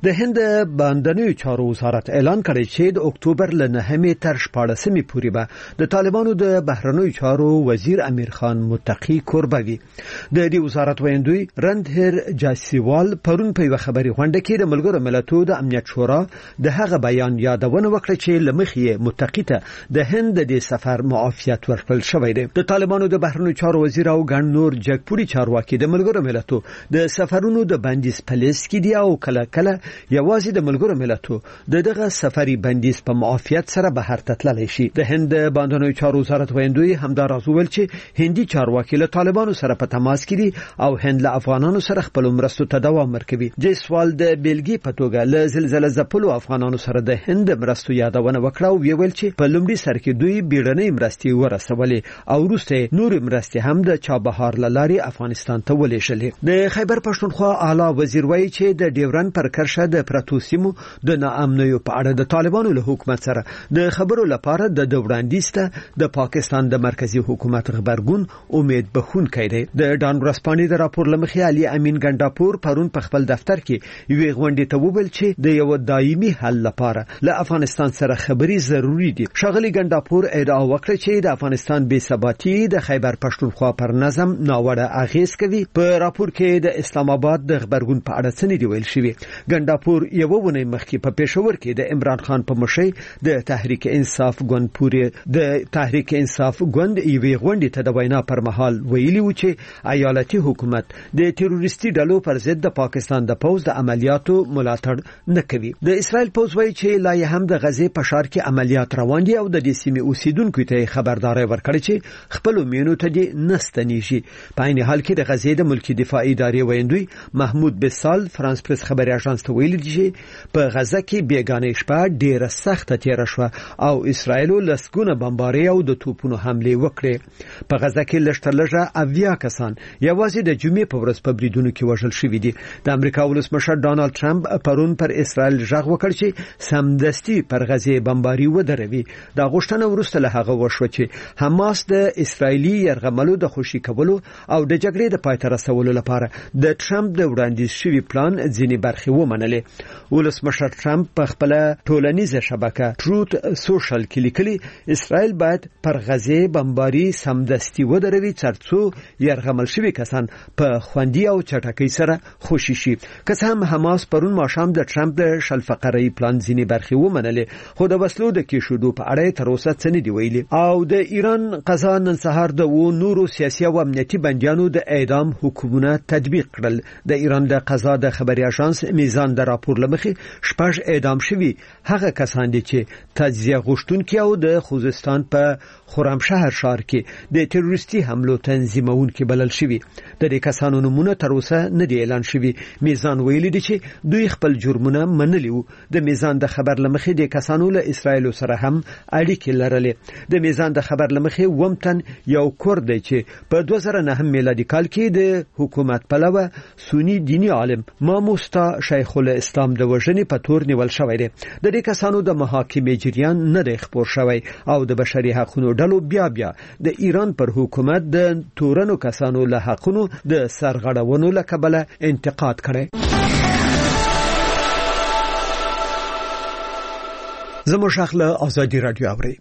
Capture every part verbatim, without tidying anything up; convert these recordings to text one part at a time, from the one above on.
د هند باندنیو چارو وزارت اعلان کړی چې د اکتوبر له نهمې تر شپاړسمې پورې به د طالبانو د بهرنیو چارو وزیر امیر خان متقی کوربوي. د دې وزارت ویاندوی رندهر جاسیوال پرون په یو خبري غونډه کې د ملګرو ملتونو د امنیت شورا د هغه بیان یادونه وکړه چې لمخې متقی ته د هند د سفر معافیت ورکړل شوی دی. د طالبانو د بهرنیو چارو وزیر او ګڼ نور جګپوري چارواکي د ملګرو ملتونو د سفرونو د بندیز پالیس کې دی او کله کله یوازې د ملګرو ملتونو د دغه سفري بندیز په معافیت سره بهر ته تللی شي. د هند باندنیو چارو وزارت ویاندوی همداراز وویل چې هندي چارواکي له طالبانو سره په تماس کې دي او هند له افغانانو سره خپل مرستو ته دوام ورکوي. جیسوال د بیلګې په توګه له زلزلې ځپلو افغانانو سره د هند مرستو یادونه وکړه او ویل چې په لومړي سر کې دوی بیړنۍ مرستې ورسولې او وروسته نور مرستې هم د چابهار لاري افغانستان ته ولېږلې. د خیبر پښتونخوا اعلی وزیر وایي چې د ډیورن پر کرښه د پرتو سیمو د ناامنیو په اړه د طالبانو له حکومت سره د خبرو لپاره د دوراندیز ته د پاکستان د مرکزی حکومت خبرګون امید بخونکی دی. د ډان ورسپانې د راپور لمخې علي امین ګنداپور پرون په خپل دفتر کې یوې غونډې ته وویل چې د یو دایمي حل لپاره له افغانستان سره خبري ضروری دي. شاغلي ګنداپور ادعا وکړه چې د افغانستان بې ثباتي د خیبر پښتونخوا پر نظم ناوړه اغیز کوي. په راپور کې د اسلام آباد د خبرګون په اړه څه دی ویل شوی. ګنداپور یو ونه مخکې په پېښور کې د عمران خان په مشرۍ د تحریک انصاف ګوند پورې د تحریک انصاف ګوند یوې غونډې ته د وینا پر مهال ویلي و چې ایالتي حکومت د تروریستي ډلو پر ضد د پاکستان د پوز د عملیاتو ملاتړ نه کوي. د اسرائیل پوز وایي چې لا هم د غزې په ښار کې عملیات روان دي او د دې سیمې اوسیدونکو ته خبرداري ورکړي چې خپل مینو ته دې نستنیږي. په عین حال کې د غزې د ملکی دفاعي ادارې ویندوی محمود بسال فرانس پریس خبري اژانس ته ویلي دي په غزه کې بیگانه شپه ډیره سخته تیر شوه او اسرائیل لسګونه بمباري او د توپونو حمله وکړه. په غزه کې لشتلجه اویا کسان یوازې د جمعې په ورځ په بریدونو کې وژل شوي دي. د امریکا ولسمشر ډانلډ ټرمپ پرون پر اسرائیل ژغ وکړ چې سمدستي پر غزه بمباري ودروي. دا غوښتنه ورسته له هغه وشو چې حماس د اسرایلی يرغملو د خوشي کولو او د جګړې د پای ته رسولو لپاره د ټرمپ د وړاندیز شوی پلان ځینې برخې ومنلې. ولسمشر ټرمپ په خپل ټولنیزه شبکه ټروت سوشل کې لیکلي اسرائیل باید پر غزه بمباري سمدستي ودروي ترڅو يرغمل شوی کسان په خوندي او چټکۍ سره خوشي شي. که څه هم حماس پرون ماښام د ټرمپ د شل فقري پلان ځینې برخې ومنلې خو د وسلو د کېښودو په اړه تر اوسه څه نه دی ویلي. او د ایران قضا نن سهار د و نورو سیاسي او امنیتي بندیانو د اعدام حکمونه تطبیق کړل. د ایران د قضا د خبري اژانس میزان د راپور لمخې شپږ اعدام شوي هغه کسان دي چې تجزیه غوښتونکي او د خوزستان په خرمشهر ښار کې د تروریستي حملو تنظیمونکي بلل شوي. د دې کسانو نومونه تر اوسه نه دی اعلان شوي. میزان ویلي دی چې دوی خپل جرمونه منلي وو. د میزان د خبر لمخې د کسانو له اسرایل سره هم اړیکې لرلې. د میزان د خبر لمخې ومتن یو کورد دی چې په دوه زره نه میلادي کال کې د حکومت پلوه سنی دینی عالم ماموستا شیخ الاسلام د وژنې په تور نیول شوی دی. د دې کسانو د محاکمې جریان نه دی خبر شوی او د بشري حقوقو ډلو بیا بیا د ایران پر حکومت د تورنو کسانو له حقونو د سرغړونو له کبله انتقاد کړي. زموږ شخله ازادي رادیو اوري.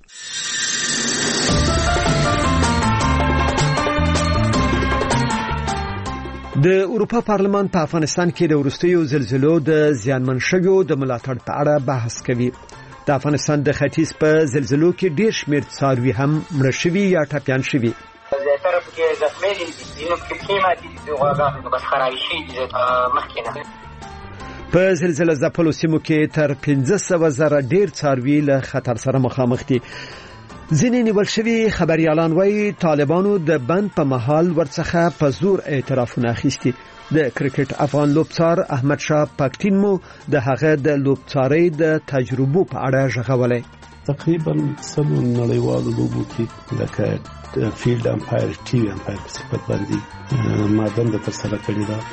د اروپا پارلمان په افغانستان کې د وروستیو زلزلو د زیانمن شویو د ملاتړ په اړه بحث کوي. د افغانستان د ختیځ په زلزلو کې ډېر شمېر څاروي هم مړه شوي یا ټپیان شوي. زیاتره پکې زخمي دي نو کې کیمه دي د غواګانو بس خرابې شي دي مخکې نه. په زلزلې ځپلو سیمو کې تر پنځه سوه زره ډېر څاروي له خطر سره مخامخ دي. ځینې نیول شوي خبريالان وایي طالبانو د بند په محل ورڅخه په زور اعترافونه اخیستي. د کرکټ افغان لوبڅار احمد شاه پاکتین مو د هغه د لوبڅارۍ د تجربو په اړه ژغولای. تقریبا سلو نړیوالو لوبو کې لکه فیلډ امپایر ټي وي امپایر په صفت باندې ما دنده ترسره کړې ده.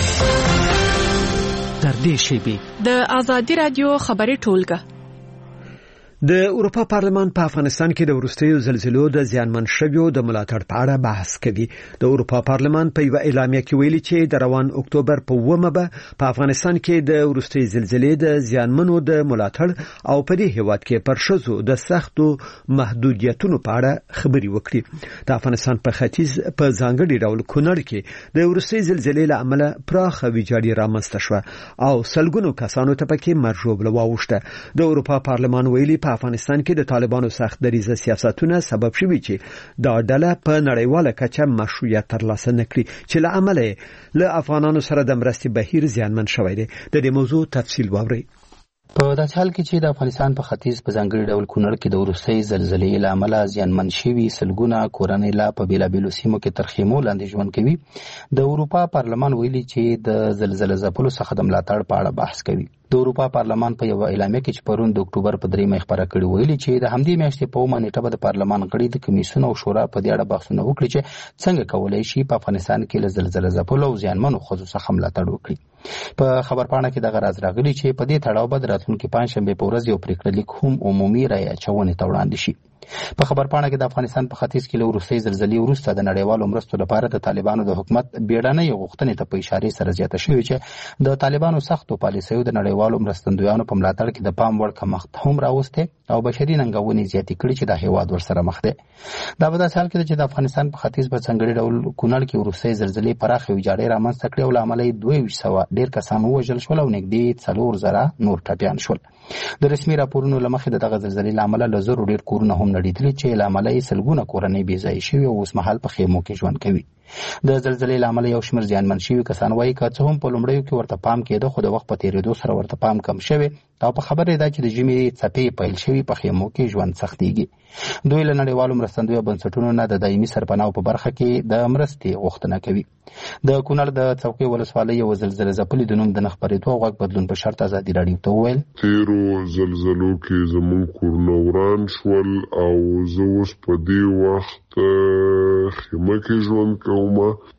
تر دې شی به د ازادي رادیو خبري ټولګه د اروپا پارلمان په افغانستان کې د وروستیو زلزلو د زیانمن شویو د ملاتړ په اړه بحث کوي. د اروپا پارلمان په یو اعلامیه کې ویلي چې د روان اکتوبر په اوومه به په افغانستان کې د وروستي زلزلې د زیانمنو د ملاتړ او په دې هیواد کې پر شذو د سختو محدودیتونو په اړه خبري وکړي. د افغانستان په ختیځ په ځانګړي ډول کونړ کې د وروستي زلزلې له امله پراخه ویجاړي رامنځته شوه او سلګونو کسانو ته پکې مرګ ژوبله واوښته. د اروپا پارلمان ویلي په افغانستان کې د طالبانو سخت دریځه سیاستونه سبب شوي چې دا ډله په نړیواله کچه مشروعیت ترلاسه نکړي چې له امله له افغانانو سره د مرستې بهیر زیانمن شوی دی. د دې موضوع تفصیل واورئ. په داسې حال کې چې د افغانستان په ختیځ په ځانګړي ډول کونړ کې د وروستۍ زلزلې له امله زیانمن شوي سلګونه کورنۍ لا په بېلابېلو سیمو کې تر خیمو لاندې ژوند کوي. د اروپا پارلمان ویلي چې د زلزله ځپلو څخه د ملاتړ په اړه بحث کوي. د اروپا پارلمان په یو اعلامیه کې چې پرون د اکتوبر په درېیمه خبره کړې ویلي چې د همدې میاشتې په اومه نیټه به د پارلمان غړي د کمیسیون او شورا په دې اړه بحثونه وکړي چې څنګه کولای شي په افغانستان کې له زلزله ځپلو او زیانمنو ښځو څخه ملاتړ وکړي. په خبرپاڼه کې دغه راز راغلی چې په دې تړاو به د راتلونکي پنجشنبې په ورځ یو پریکړه لیک هم عمومي رایې اچونې ته وړاندې شي. په خبرپاڼه کې د افغانستان په ختیځ کې له وروستۍ زلزلې وروسته د نړیوالو مرستو لپاره د طالبانو د حکومت بیړنۍ غوښتنې ته په اشارې سره زیاته شوې چې د طالبانو سختو پالیسیو د نړیوالو مرستندویانو په ملاتړ کې د پام وړ کمښت هم راوستی او بشري ننګونې زیاتې کړي چې د هیواد ورسره مخ دی. دا په داسې حال کې چې د افغانستان په ختیځ په ځانګړي ډول کونړ کې وروستۍ زلزلې پراخې ویجاړۍ رامنځته کړې او له امله یې دوه ویشت سوه ډېر کسان ووژل شول او نږدې څلور زره نور ټپیان شول. د رسمي راپورونو له مخې د دغه زلزلې له امله له زرو ډېر کورونه هم نړېدلي چې له امله یې سلګونه کورنۍ بې ځایه شوي او اوس مهال په خیمو کې ژوند کوي. د زلزلې له امله یو شمېر زیانمن شوي کسان وایي که څه هم په لومړیو کې ورته پام کېده خو د وخت په تېرېدو سره ورته پام کم شوی او په خبره ده چې د ژمي څپې پیل شوي په خیمو کې ژوند سختېږي. دوی له نړیوالو مرستندویه بنسټونو نه د دایمي سرپناهو په برخه کې د مرستې غوښتنه کوي. د کونړ د څوکۍ ولسوالۍ یو زلزله ځپلي د نوم د نه خپرېدو او غږ بدلون په شرط ازادي راډیو ته وویل تېرو زلزلو کې زموږ کورونه وران شول او زه اوس په دې وخت خیمه کې ژوند کوم.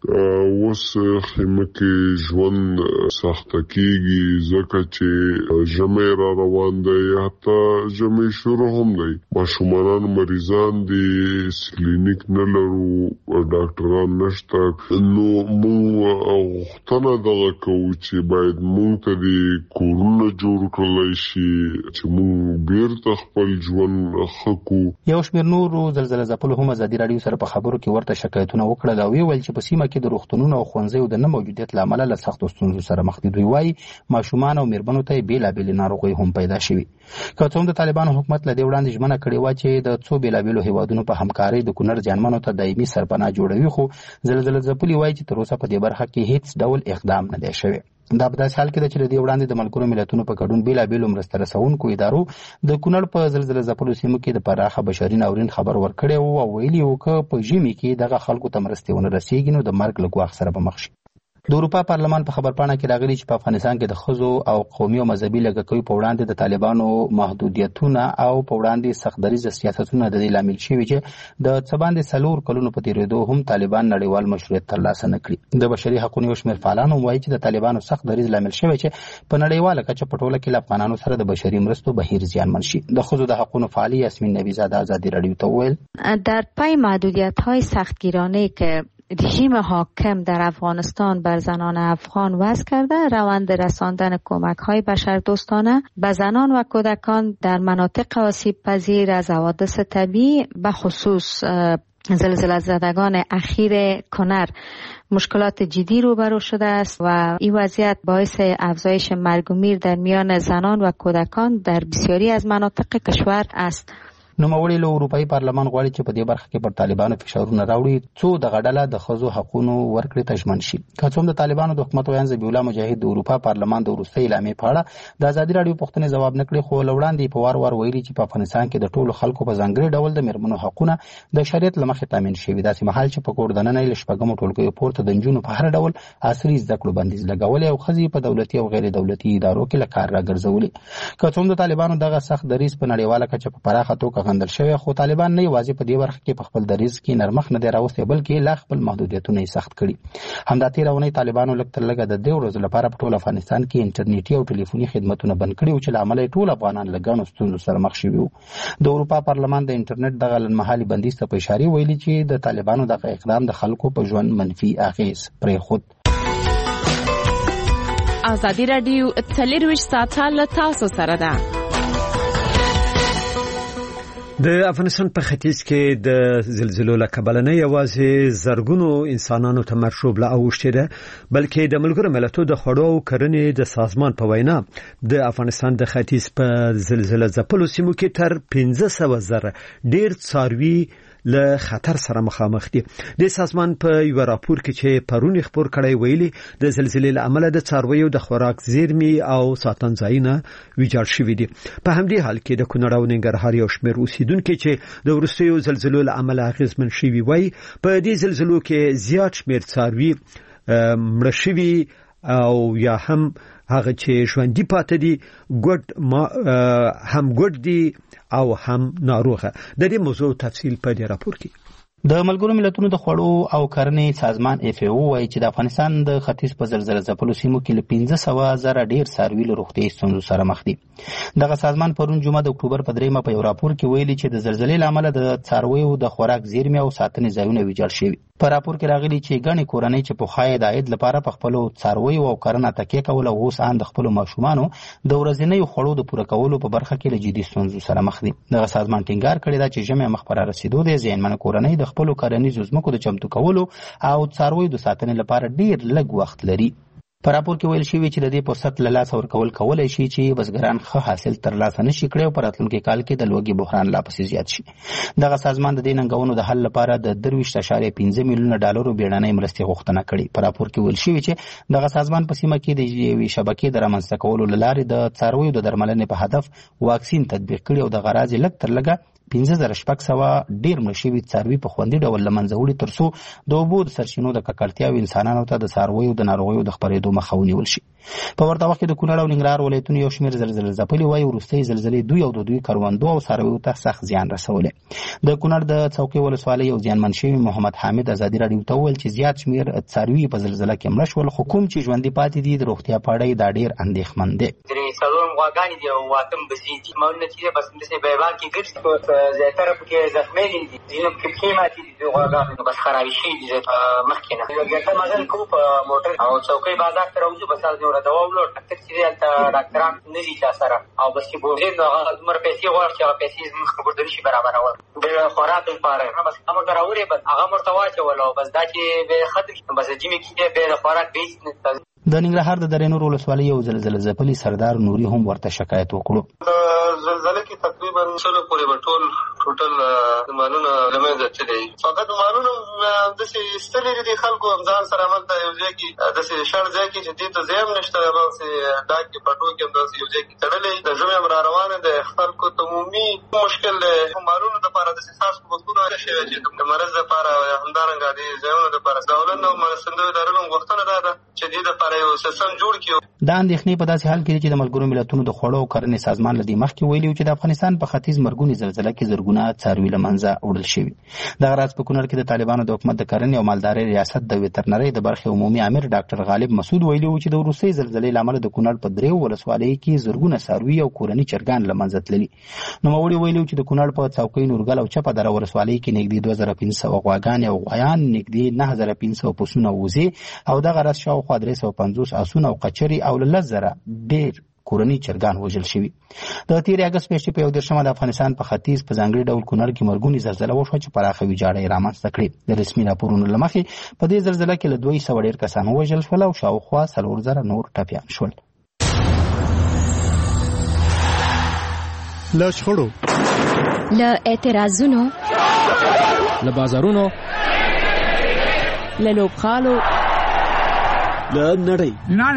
اوس خیمه کې ژوند سخته کېږي ځکه چې ژمی را روان دی، حتی ژمی شروع هم دی. ماشومان مریضان دي، کلینیک نه لرو، ډاکټران نشته. نو موږ غوښتنه دغه کوو چې باید موږ ته د کورونه جوړ کړلی شي چې موږ بیرته خپل ژوند ښه کړو. یو شمېر نورو زلزله ځپلو هم ازادي راډیو سره په خبرو کې ورته شکایتونه وکړل او ویل چې په سیمه کې د روغتونونو او ښوونځیو د نه موجودیت له امله له سختو ستونزو سره مخ دي. دوی وایي ماشومان او میرمنو ته یې بېلابېلې ناروغۍ هم پیدا شوي. که څه هم د طالبانو حکومت له دې وړاندې ژمنه کړې وه چې د څو بېلابېلو هیوادونو په همکارۍ د کونړ زیانمنو ته دایمي سرپناه جوړوي، خو زلزله ځپلي وایي چې تر اوسه په دې برخه کې هیڅ ډول اقدام نه دی شوی. دا په داسې حال کې ده چې د دې وړاندې د ملګرو ملتونو په ګډون بېلابېلو مرسته رسونکو ادارو د کونړ په زلزله ځپلو سیمو کې د پراخه بشري ناورین خبر ورکړی و او ویلي و که په ژمي کې دغه خلکو ته مرستې ونه رسېږي نو د مرګ له ګواښ سره به مخ شي. د اروپا پارلمان په خبرپاڼه کې راغلي چې په افغانستان کې د ښځو او قومي او مذهبي لږکیو په وړاندې د طالبانو محدودیتونه او په وړاندې سخت دریځه سیاستونه د دې لامل شوي چې د څه باندې څلور کلونو په تېرېدو هم طالبان نړیوال مشروعیت ترلاسه نه کړي. د بشري حقونو یو شمېر فعالان هم وایي چې د طالبانو سخت دریځ لامل شوی چې په نړیواله کچه په ټوله کې له افغانانو سره د بشري مرستو بهیر زیانمن شي. د ښځو د حقونو فعالي یاسمین نبیزاده ازادي راډیو ته وویل در پی محدودیت‌های سختگیرانه که رژیم حاکم در افغانستان بر زنان افغان وضع کرده، روند رساندن کمک‌های بشردوستانه به زنان و کودکان در مناطق آسیب پذیر از حوادث طبیعی به خصوص زلزله زدگان اخیر کنر مشکلات جدی روبرو شده است و این وضعیت باعث افزایش مرگ و میر در میان زنان و کودکان در بسیاری از مناطق کشور است. نوموړي له اروپایي پارلمان غواړي چې په دې برخه کې پر طالبانو فشارونه راوړي څو دغه ډله د ښځو حقونو ورکړې ته ژمن شي. که څه هم د طالبانو د حکومت ویاند ذبیح الله مجاهد د اروپا پارلمان د وروستۍ اعلامیې په اړه د ازادي راډیو پوښتنې ځواب نه کړي، خو له وړاندې په وار وار ویلي چې په افغانستان کې د ټولو خلکو په ځانګړي ډول د میرمنو حقونه د شریعت له مخې تامین شوي، داسې مهال چې په کور دننه یې له شپږمو ټولګیو پورته د نجونو په هر ډول عصري زده کړو بندیز لګولی او ښځې په دولتي او غیر دولتي ادارو کې له کار راګرځولي. که څه هم د طالبانو دغه سخت دریځ په نړیواله کچه په پراخه توګه غندل شوی، خو طالبان نه یوازې په دې برخه کې په خپل دریځ کې نرمښت نه دی راوستی بلکې لا خپل محدودیتونه یې سخت کړي. همدا تېره اونۍ طالبانو لږ تر لږه د دې ورځو لپاره په ټول افغانستان کې انټرنیټي او ټلیفوني خدمتونه بند کړي چې له امله ټول افغانان له ګڼو ستونزو سره مخ شوي وو. د اروپا پارلمان د انټرنیټ دغه لنډمهالي بندیز ته په اشارې ویلي چې د طالبانو دغه اقدام د خلکو په ژوند منفي اغېز پرېښود. ازادي راډیو څلرویشت ساعته له تاسو سره ده. د افغانستان په ختیځ کې د زلزلو له کبله نه یوازې زرګونو انسانانو ته مرشوب لا اوښتې ده بلکې د ملګرو ملتونو د خوړو او کرنې د سازمان په وینا د افغانستان د ختیځ په زلزلې ځپلو سیمو کې تر پنځه سوه زره ډېر څاروي له خطر سره مخامخ دي. د سازمان په یو راپور کې چې پرون خبر کړی ویلي د زلزلې له امله د څارویو د خوراک زیرمې او ساتنځایونه ویجاړ شوي دي. په همدې حال کې د کونړ او ننګرهار یو شمېر اوسیدونکو چې د وروستیو زلزلو له امله اغېزمن شوي وای په دې زلزلو کې زیات شمېر څاروي مړه شوي او یا هم هغه چې ژوندۍ پاتې دي ګډ هم ګډ دي او هم ناروغه. د دې موضوع تفصیل په دې راپور کې د ملګرو ملتونو د خوړو او کرنې سازمان اف ای او وايي چې د افغانستان د ختیځ په زلزلې ځپلو سیمو کې له پنځه سوه زره ډېر څاروي له روغتیایي ستونزو سره مخ دي. دغه سازمان پرون جمعه د اکتوبر په دریمه په یو راپور کې ویلي چې د زلزلې له امله د څارویو د خوراک زیرمې او ساتنې ځایونه ویجاړ شوي. په راپور کې راغلي چې ګڼې کورنۍ چې پخوا یې د عاید لپاره په خپلو څارویو او کرنه تکیه کوله اوس ان د خپلو ماشومانو د ورځنیو خوړو د پوره کولو په برخه کې له جدي ستونزو سره مخ دي. دغه سازمان ټینګار کړی دی چې ژمی مخ پر رسیدو د زیانمنه کورنۍ د خپلو کرنیزو ځمکو د چمتو کولو او څارویو د ساتنې لپاره ډیر لږ وخت لري. په راپور کې ویل شوی چې د دې فرصت له لاسه ورکول کولای شي چې بزګران ښه حاصل ترلاسه نشي کړي او په راتلونکي کال کې د لوږې بحران لا پسې زیات شي. دغه سازمان د دې ننګونو د حل لپاره د درویشت اعشاریه پنځه میلیونه ډالرو بیړنۍ مرستې غوښتنه کړې. په راپور کې ویل شوی چې دغه سازمان په سیمه کې د یوې شبکې د رامنځته کولو له لارې د څارویو د درملنې په هدف واکسین تطبیق کړي او د غراض لږ تر لږه پنځه زره شپږ سوه ډېر مړه شوي څاروي په خوندي ډول له منځه وړي تر څو د اوبو د سرچینو د ککړتیاوو انسانانو ته د څارویو د ناروغیو د خپرېدو مخه ونیول شي. په ورته وخت کې د کونړ او ننګرهار ولایتونو یو شمېر زلزلې ځپلي وایي وروستۍ زلزلې دوی او د دوی کروندو او څارویو ته سخت زیان رسولی. د کونړ د څوکۍ ولسوالۍ یو زیانمن شوي محمد حامد ازادي راډیو ته وویل چې زیات شمېر څاروي په زلزله کې مړه شول، خو کوم چې ژوندي پاتې دي د روغتیا په اړه دا ډېر اندېښمن دی. څلورم غواګانې دي او اتم بزې دي. مالونه چې بس همداسې بیابان کې ګرځي، زیاتره پکې زخمېنې دي، ځینو پکې پښې ماتې دي، د غواګانو نو بس خرابې شوي دي مخکې نه. ګرده مزل کوو په موټر او څوکۍ بازار ته راوځو، بس هلته نوره دوا ولاړ ډاکټر چې دی هلته ډاکټران نه دي چا سره او بس چې بوځې نو هغه دومره پیسې غواړي چې هغه پیسې زموږ خبرده نه شي برابرول. د خوراک لپاره بس هغه موټر راورې بس هغه موټر ته واچول او بس دا چې بیا ختم شي بس د جمعې کې بیا د خوراک بیس نه. د ننګرهار د درې نور ولسوالۍ یو زلزلې ځپلي سردار نوري هم ورته شکایت وکړو. زلزلې کې تقریبا شلو پورې به ټول ټوټل مالونه له منځه تللي. فقط مالونه داسې ایستلي دي خلکو ځان سره هملته یو ځای کې داسې شړ ځای کې چې دې ته ځای هم نشته، هماغسې ډاک کې پټو کې همداسې یو ځای کې تړلې. د ژمي هم را روانه دی، خلکو ته عمومي مشکل دی. مالونو دپاره داسې خاص کوښښونه شوي چې د مرض دپاره یا همدارنګه دې ځایونو دپاره دولت او مرستندویو ادارو هم غوښتنه دا ده چې دې دپاره یو سیستم جوړ کړي. دا اندېښنې په داسې حال کې دي چې د ملګرو ملتونو د خوړو او کرنې سازمان له دې مخکې ویلي و چې د افغانستان په ختیځ مرګونې زلزله کې زرګونه څاروي له منځه وړل شوي. دغه راز په کونړ کې د طالبانو د حکومت د کرنې او مالدارۍ ریاست د ویترنرۍ د برخې عمومي امیر ډاکټر غالب مسعود ویلي و چې د وروستۍ زلزلې له امله د کونړ په دریو ولسوالیو کې زرګونه څاروي او کورني چرګان له منځه تللي. نوموړي ویلي و چې د کونړ په څوکۍ، نورګل او چپه دره ولسوالۍ کې نږدې دوه زره پنځه سوه غواګانې او غویان، نږدې نهه زره پنځه سوه پسونه او وزې او دغه راز شاوخوا درې سوه پنځوس اسونه او قچرې او له لس زره ډېر کورني چرګان وژل شوي. د تېرې اګست میاشتې په یو دېرشمه د افغانستان په ختیځ په ځانګړي ډول کونړ کې مرګونې زلزله وشوه چې پراخه ویجاړۍ یې رامنځته کړې. د رسمي راپورونو له مخې په دې زلزله کې له دوه سوه ډېر کسان ووژل شول او شاوخوا څلور زره نور ټپیان شول. له شخړو، له اعتراضونو، له بازارونو، له لوبخالو، له نړۍ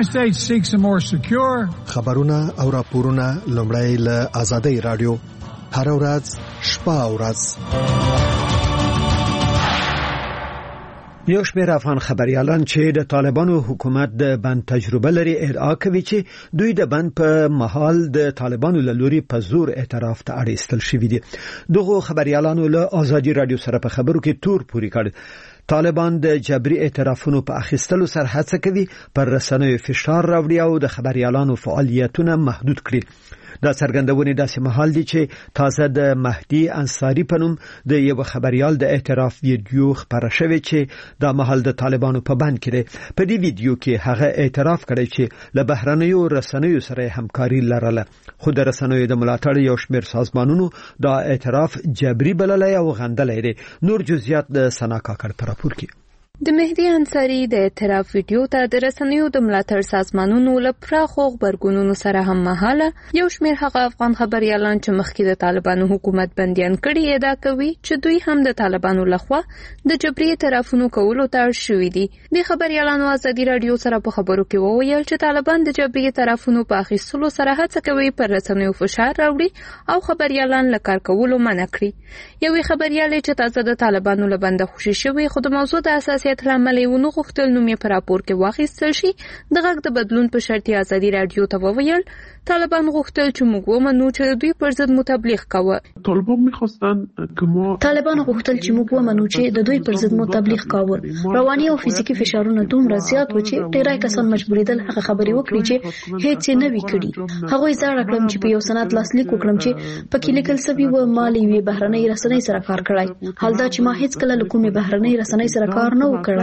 خبرونه او راپورونه لومړی له آزادۍ راډیو هر ورځ شپه او ورځ. یو شمېر افغان خبريالان چې د طالبانو حکومت د بند تجربه لري ادعا کوي چې دوی د بند په محل د طالبانو له لوري په زور اعتراف ته اړ ایستل شوي دي. دغه خبريالانو له آزادي رادیو سره په خبرو کې تور پوري کړ. طالبان د جبري اعترافونو په اخیستلو سره هڅه کوي پر رسنیو فشار راوړي او د خبريالانو فعالیتونه محدود کړي. دا څرګندونه داسې محل دي چې تازه د مهدي انصاری په نوم د یو خبريال د اعتراف ویډیو خبره شوې چې د محل د طالبانو په بند کې دی. په دې ویډیو کې هغه اعتراف کړی چې له بهرنیو رسنیو سره همکاري لرله، خو د رسنیو د ملاتړ یو شمېر سازمانونو دا اعتراف جبري بللی او غندلی دی. نور جزئیات د سنا کاکړ په راپور کې. د مهدي انصاری د اعتراف ویډیو ته د رسنیو د ملاتړ سازمانونو له پراخو خبرګونونو سره هم مهاله یو شمېر هغه افغان خبريالان چې مخکې د طالبانو حکومت بنديان کړي ادعا کوي چې دوی هم د طالبانو لخوا د جبري اعترافونو کولو ته اړ شوي دي. د خبريالانو آزادي رادیو سره په خبرو کې وویل چې طالبان د جبري اعترافونو په اخیستلو سره هڅه کوي پر رسنیو فشار راوړي او خبريالان له کار کولو منع کړي. یوې خبريالې چې تازه د طالبانو له بنده خوشي شوی خو د موضوع د اساس ترامل یو نو غوښتل نو مې په راپور کې واخیستل شي د غږ د بدلون په شرط آزادي رادیو ته وویل طالبان غوښتل چې موږ ومنو چې دوی پر ضد متبلیغ کاوه. طالبان می‌خواستن که ما طالبان غوښتل چې موږ ومنو چې د دوی پر ضد متبلیغ کاوه. رواني او فزیکی فشارونه دومره زیات و چې ډیری کسان مجبوریدل هغه خبرې وکړي چې هیڅ نه وی کړي. هغه زړه کړم چې په یو سند لاسلیک وکړم چې پکې لیکل شوی و مالي وی بهرنۍ رسنۍ سره کار کړای. حال دا چې ما هیڅ کله له کومې بهرنۍ رسنۍ سره کار نه وکړای.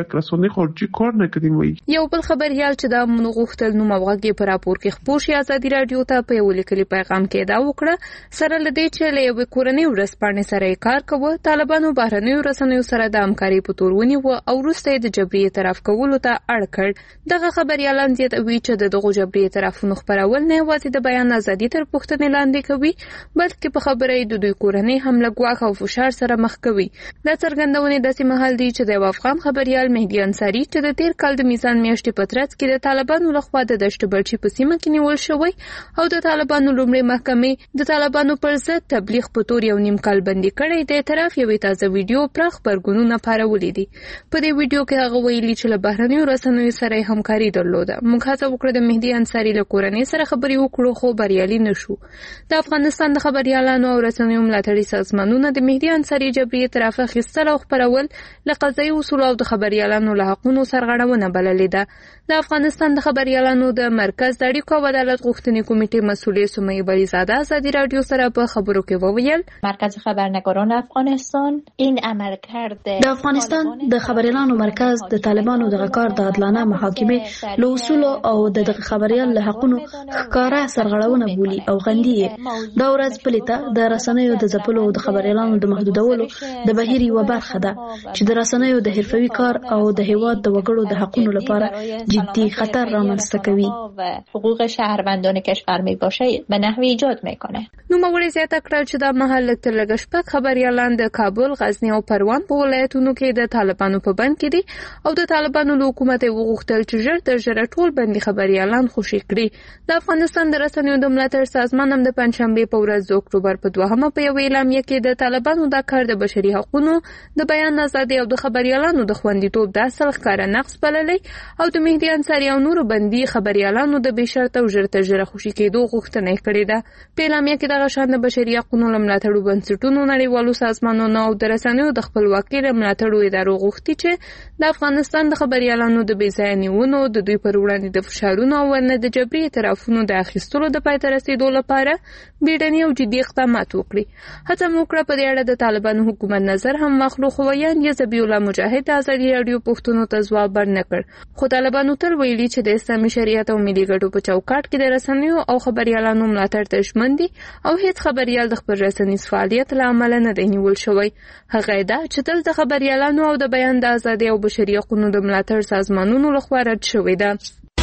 یو بل خبريال چې دا مونږ غوښتل نو موغه په راپور کې خپور شي آزادي رادیو ته په یو لیکلي پیغام کې دا وکړه سره لدی چې له یو کورنۍ ورسپانې سره کار کوي. طالبانو بهرنیو رسنیو سره د همکاري په تور ونیو او وروسته د جبري اعتراف کولو ته اړ کړ. دغه خبريالان زیاتوي چې دغه جبري اعترافونو خبرول نه یوازې د بیان ازادي تر پوښتنې لاندې کوي بلکې په خبرې د دوی کورنۍ هم له ګواښ او فشار سره مخ کوي. دا څرګندونه داسې محل دی چې د افغان خبريال مهدي انصاری چې د تیر کال د میزان میاشتې په ترڅ کې د طالبانو لخوا د دشت بلچي په سیمه کې نیول شوی او د طالبانو لومړی محکمې د طالبانو پر ضد تبلیغ په تور یو نیم کال بندي کړی. د اعتراف یوې تازه ویډیو پراخ خبرګونونه پارولې دي. په دې ویډیو کې هغه ویلي چې له بهرنیو رسنیو سره همکاري درلوده. موږ هڅه وکړه د مهدي انصاری له کورنۍ سره خبرې وکړو خو بریالي نشو. د افغانستان د خبريالانو او رسنیو ملاتړي سازمانونو د مهدي انصاری جبري اعتراف اخیستل او خبرول له قضایي اصول او د خبريالانو له حقوقو سرغړونه بللې ده. د افغانستان د خبريالانو د مرکز د اړیکو او عدالت غوښتنې کمیټې مسؤلې سمیه بلیزاده آزادي رادیو سره په خبرو کې وویل مرکز خبرنگاران افغانستان این عمل کرده د افغانستان د خبريالانو مرکز د طالبانو د کار د عدالانه محاکمې له اصول او د خبريال له حقوقو ښکارا سرغړونه بولي او غندي. دا ورځ پلیته د رسنیو د ځپلو او د خبريالانو د محدودولو د بهیر یو برخه ده چې د رسنیو د حرفوي کار او د هیواد د وګړو د حقوقو لپاره جدي خطر رامنځته کوي. حقوق شهروندان کشور می باشه به نحوی ایجاد میکنه. نو مغولي زیاته کړل چې د محل تر لږ شپږ خبريالان د کابل، غزنی او پروان په ولایتونو کې د طالبانو په بند کې دي او د طالبانو له حکومت وغوښتل چې ژر تر ژره ټول بندي خبريالان خوشي کړي. د افغانستان د رسنیو د ملاتړ سازمان هم د پنځشنبه په ورځ د اکتوبر په دوهمه په یو اعلامیه کې د طالبانو د کار د بشري حقوقو د بیان آزادي او د خبريالانو د خوندیتوب د اصل ښکارا نقص بللی او د مهدي انصاری او نورو بندي خبريالانو د بشرط او ژر تر ژره خوشي کېدو غوښتنه کړې ده. په اعلامیه کې دغه شان د بشري حقوقو ملاتړو بنسټونو نړیوالو سازمانونو او د رسنیو د خپلواکۍ ملاتړو ادارو غوښتي چې د افغانستان د خبريالانو د بې ځایه نیونو د دوی پر وړاندې د فشارونو او ورنه د جبري اعترافونو د اخیستلو د پای ته رسیدو لپاره بیړني او جدي اقدامات وکړي. هڅه مو وکړه په دې اړه د طالبانو حکومت نظر هم واخلو خو ویان یې ذبیح الله مجاهد آزادي رادیو پښتون ته ځواب ورنکړ. خو طالبانو تل ویلي چې د اسلامي شریعت او ملي ګټو په چوکاټ کې د رسنیو او خبريالانو ملاتړ ته ژمن دي او هیڅ خبريال د خپل رسنیز فعالیت له امله نه دی نیول شوی. هغه دا چې تل د خبريالانو او د بیان د ازادۍ او بشري حقوقو د ملاتړ سازمانونو لخوا رد شوی ده.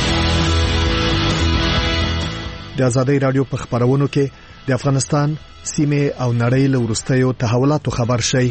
د آزادۍ رادیو په خبرونو کې د افغانستان سیمه او نړۍ له ورستیو تحولاتو خبر شي.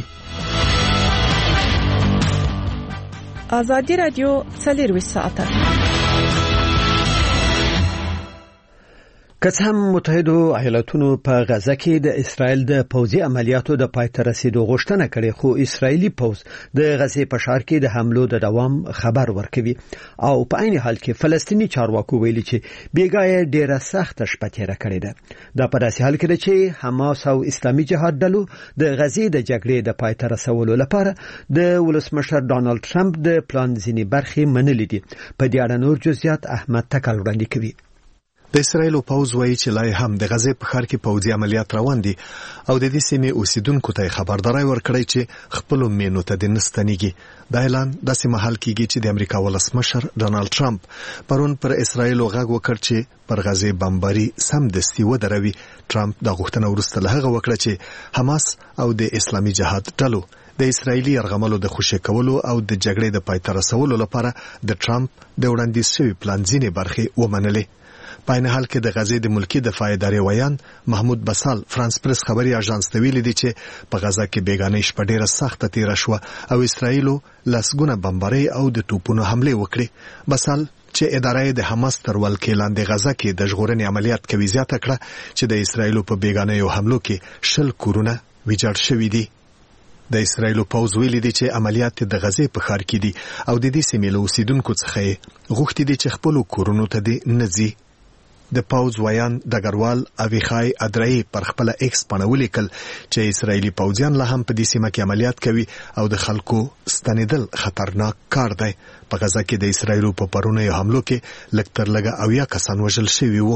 آزادي رادیو څلور ساعته که څه هم متحده ایالاتونو په غزه کې د اسرائیل د پوځي عملیاتو د پای ته رسیدو غوښتنه کړې، خو اسرائیلي پوځ د غزې په ښار کې د حملو د دوام خبر ورکوي او په عین حال کې فلسطینی چارواکو ویلي چې بیګای ډیره سخت شپه تیره کړې ده. دا په داسې حال کې ده چې حماس او اسلامي جهاد ډلو د غزې د جګړې د پای ته رسولو لپاره د ولسمشر ډانلډ ټرمپ د پلان ځینې برخې منلې دي. په دې اړه نور جزئیات احمد تکل وړاندې کوي. د اسرایل پوځ وایي چې لای هم د غزې په ښار کې پوځي عملیات روان دي او د دې سیمې اوسیدونکو ته خبرداري ورکړی چې خپل مینو ته د نستنیږي. دا اعلان داسې مهال کېږي چې د امریکا ولسمشر ډانلډ ټرمپ پرون پر اسرایل غږ وکړ چې پر غزې بمباري سم دستي ودروي. ټرمپ دا غوښتنه ورسته له هغه وکړه چې حماس او د اسلامي جهاد ډلو د اسرایلی یرغملو د خوشی کولو او د جګړې د پای ته رسولو لپاره د ټرمپ د وړاندیز شوی پلان ځینې برخې ومنلې. په عین حال کې د غزې د ملکی دفاع ادارې ویان محمود بسال فرانس پریس خبري اژانس ته ویلي دي چې په غزه کې بیگانه شپه ډیره سخته تیر شوه او اسرایلو لاسګونه بمباري او د توپونو حمله وکړي. بسال چې ادارې د حماس تر ولکې لاندې غزه کې د ژغورنې عملیات کوي زیاته کړه چې د اسرایلو په بیگانه یو حملو کې شل کورونه ویجاړ شوي دي. د اسرایلو پوځ ویلي دي چې عملیات د غزې په ښار کې دي او د دې سیمې له اوسیدونکو څخه غوښتي دي چې خپل کورونو ته دې نځي. د پوځ ویان ډګروال اویخای ادرای پر خپل ایکس باندې ولیکل چې اسرایلی پوځیان له هم په دې سیمه کې عملیات کوي او د خلکو ستنیدل خطرناک کار دی. په غزه کې د اسرایلو په پرونیو حملو کې لږ تر لږه اویا کسان وژل شوي وو.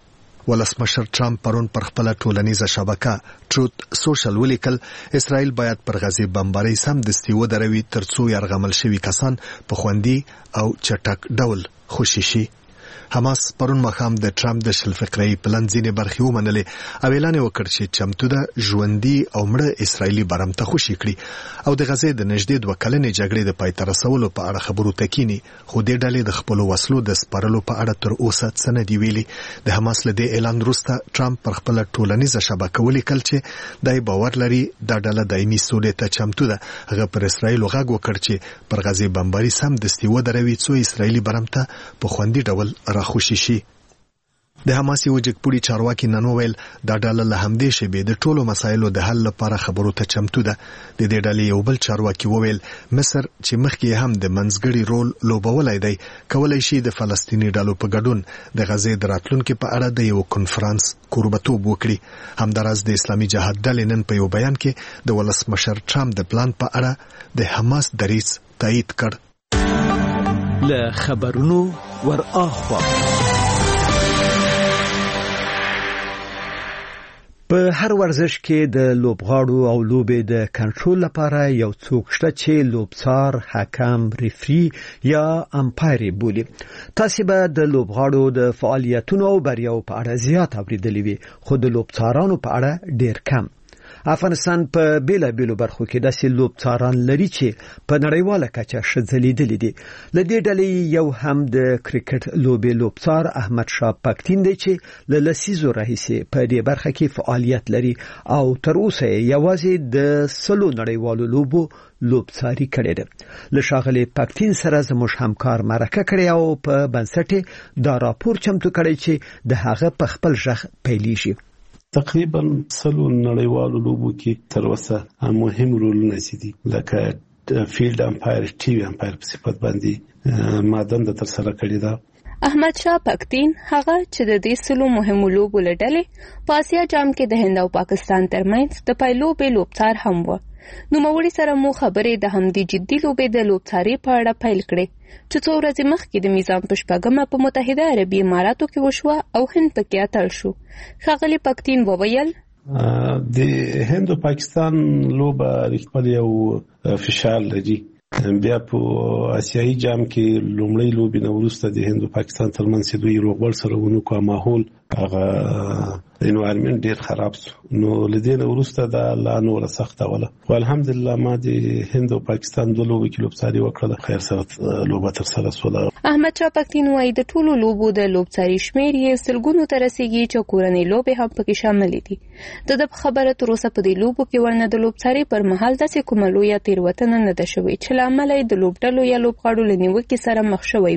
ولسمشر ټرمپ پرون پر خپل ټولنیزه شبکه ټروت سوشل ولیکل اسرائیل باید پر غزې بمباري سم دستي ودروي ترڅو یرغمل شوي کسان په خوندي او چټک ډول خوشي شي. حماس پرون مخام د ټرمپ د شل فقري پلان ځینې برخې ومنلې او اعلان وکړ چې چمتو ده ژوندۍ او مړه اسرایلی برم ته خوشي کړي او د غزې د نږدې دوه کلنې جګړې د پای ته رسولو په اړه خبرو تکینی. خو د ډلې د خپل وسلو د سپارلو په اړه تر اوسه څه نه دی ویلي. د حماس له دې اعلان وروسته ټرمپ پر خپل ټولنیزه شبکه ولیکل چې دای باور لري د ډله دایمي سولې ته چمتو ده. هغه پر اسرایل غږ وکړ چې پر غزې بمباري سم دستي ودروي څو اسرایلی برم ته په خوندي ډول خوشي شي. د حماس یو جګپوړي چارواکي نن وویل دا ډله له همدې شیبې د ټولو مسایلو د حل لپاره خبرو ته چمتو ده. د دې ډلې یو بل چارواکي وویل مصر چې مخکې هم د منځګړي رول لوبولای دی کولای شي د فلسطیني ډلو په ګډون د غزې د راتلونکو په اړه د یو کنفرانس کوربتوب وکړي. همداراز د اسلامي جهاد ډلې نن په یو بیان کې د ولسمشر ټرمپ د پلان په اړه د حماس دریځ تایید کړ. له خبرونو ور اخوا په هر ورزش کې د لوبغاړو او لوبې د کنټرول لپاره یو څوک شته چې لوبڅار، حکم، ریفری یا امپایر بولي. تاسو به د لوبغاړو د فعالیتونو او بریاو په اړه زیات اوریدلی وي، خو د لوبڅارانو په اړه ډیر کم. افغانستان په بیلا بیلو برخو کې داسې لوبڅاران لري چې په نړیواله کچه شځلیدلې دي. لدې ډلې یو هم د کرکټ لوبې لوبڅار احمد شاه پکتین دی چې له لسیزو راهیسې په دې برخه کې فعالیت لري او تر اوسه یوازې د سلو نړیوالو لوبو لوبڅاری کړی دی. له ښاغلي پکتین سره زموږ همکار مرکه کړې او په بنسټ دا راپور چمتو کړی چې د هغه په خپل ژغ پیلیږي. تقریبا سلو نړیوالو لوبو کې تر اوسه مهم رولونه دي لکه فیلډ امپایر، ټي وي امپایر په صفت باندې مادن د تر سره کړی دا. احمد شاه پکتین هغه چې د دې سلو مهمو لوبو لړلې په اسیا جام کې د هند او پاکستان ترمنځ د پایلو به لوبڅار هم و. نو موري سره مو خبرې د همدې جدي لوبې د لوبڅاري په اړه پیل کړې چې څو ورځې مخکې د میزان په شپږمه په متحده عربي اماراتو کې وشوه او هند پکې اتل شو. ښاغلي پکتین وویل د هند او پاکستان لوبه خپل یو فشار لري. بیا په آسیایي جام کې لومړی لوبې نه وروسته د هند او پاکستان ترمنځ دوی روغبړ سره ونو کو ماحول هغه انوایرمنت ډیر خراب شو. نو لدین وروسته دا لا نور سخته ولا والحمدلله ما د هند او پاکستان د لوبو کې لوبڅاري وکړه خیر سره لوبه تر سره سوله. احمد شاه پکتین وايي د ټولو لوبو د لوبڅاري شمیر یې سلګونو ته رسیدي چې کورنۍ لوبې هم پکې شامل دي. د د خبره تر اوسه په دې لوبو کې ورنه د لوبڅاري پر مهال داسې کومه لویه تیروتنه نه ده شوې چې لامل یې د لوبډلو یا لوبغاړو لنیوکې سره مخ شوی وي.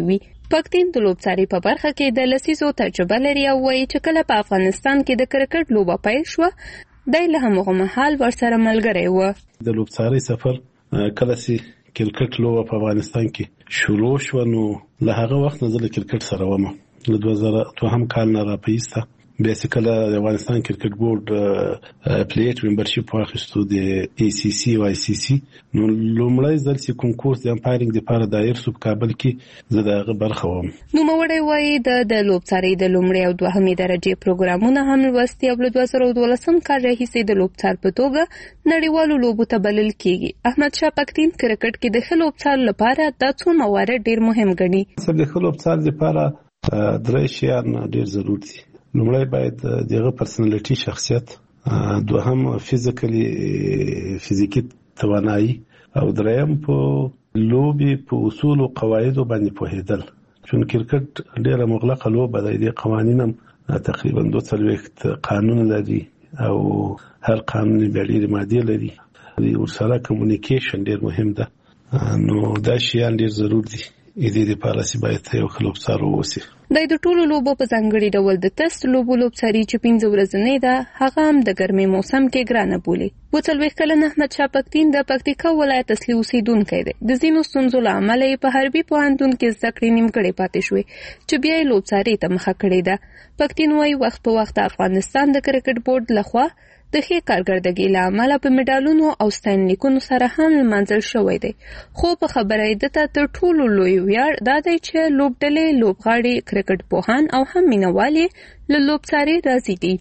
پښتين د لوبڅاري په برخه کې د لسیزو تجربه لري او وایي چې کله په افغانستان کې د کرکټ لوبه پیل شو د له همغه مهال ورسره ملګری و. د لوبڅاري سفر کله چې کرکټ لوبه په افغانستان کې شروع شو نو له هغه وخت نه د کرکټ سره ومه له دوه زره دوه هم کال نه راپېسته بیا چې کله د افغانستان کرکټ بورډ پلیټ ممبرشپ واخیستو د ای سی سی او آی سی سی نو لومړی ځل چې کنکورس د امپایرینګ لپاره دایر شو په کابل کې زه د هغه برخه وم. نو موړی وایي د د لوبڅاري د لومړی او دوهمې درجې پروګرامونه هم لوستي او له دوه زره دولسم کال راهیسې د لوبڅار په توګه نړیوالو لوبو ته بلل کیږي. احمد شاه پښتين کرکټ کې د ښه لوبڅار لپاره د څو موارد ډیر مهم ګڼي. د ښه لوبڅار لپاره درې شیان ډیر ضروري دي. لومړی باید دغه پرسنالټي شخصیت، دوهم فزیکلی فزیکی توانایي او دریم په لوبي په اصول او قواعد باندې پوهیدل. چون کرکټ ډیره مغلقه لوبه ده، د قوانینم تقریبا دوه څلوېښت قانون لري او هر قانون ډېر ماده لري. ورسره کمیونیکیشن ډیر مهم ده. نو دا شیان ډیر ضروري دي. اې دې لپاره چې باید یو خلوبڅار ووسی. د ټولو لوبو په ځانګړي ډول د تست لوبو لوبڅاري چې پنځه ورځې ده هغه هم د ګرمۍ موسم کې ګرانه بولي. و څلوېښت کلن احمد شاه پښتين د پکتیکا ولایت اصلي اوسیدونکی دی. د ځینو ستونزو له امله یې په حربي پوهنتون کې زده کړې نیمګړې پاتې شوې چې بیا یې لوبڅاري ته مخه کړې ده. پښتين وایي وخت په وخت د افغانستان د کرکټ بورډ لخوا د ښې کارکردګۍ له امله په میډالونو او ستاینلیکونو سره هم لمانځل شوی دی. خو په خبره یې دته تر ټولو لوی ویاړ دا دی چې لوبډلې، لوبغاړي، کرکټ پوهان او هم مینوال یې له لوبڅاري راضي دي.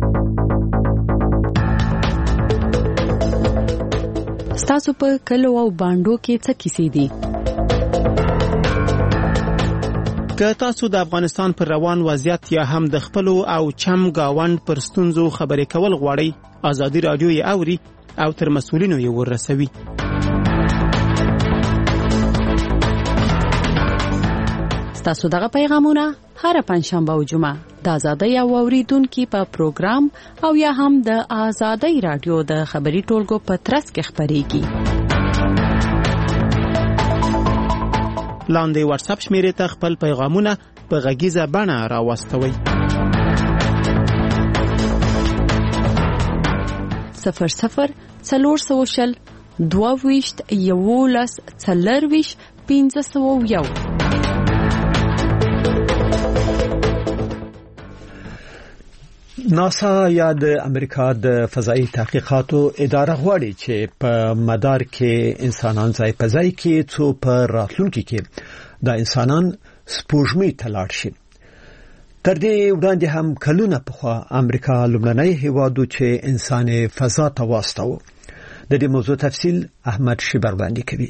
ستاسو په کلو او بانډو کې څه کیسې دي؟ که تاسو د افغانستان پر روان وضعیت یا هم د خپل او چم گاوند پر ستونزو خبرې کول غواړئ، ازادي رادیو یې اوري او تر مسؤلینو یې ورسوي. تاسو دغه پیغامونه هر پنځشنبه او جمعه د ازادي او اوریدونکو په پروګرام او یا هم د ازادي رادیو د خبري ټولګو په ترڅ کې خبريږي. لاندې واتس اپ شمیرې ته خپل پیغامونه په غږیزه بڼه راوستوئ. صفر صفر څلور سوه شل دوه ویشت یولس څلرویشت پنځه سوه یو. ناسا یا د امریکا د فضائي تحقیقاتو اداره غواړي چې په مدار کې انسانان ځای په ځای کې څو په راتلونکي کې د انسانان سپوږمۍ ته لاړ شي. تر دې وړاندې هم کلونه پخوا امریکا لومړنی هیواد چې انسان فضا ته واستاوه. د دې موضوع تفصیل احمد شیبر باندې کوي.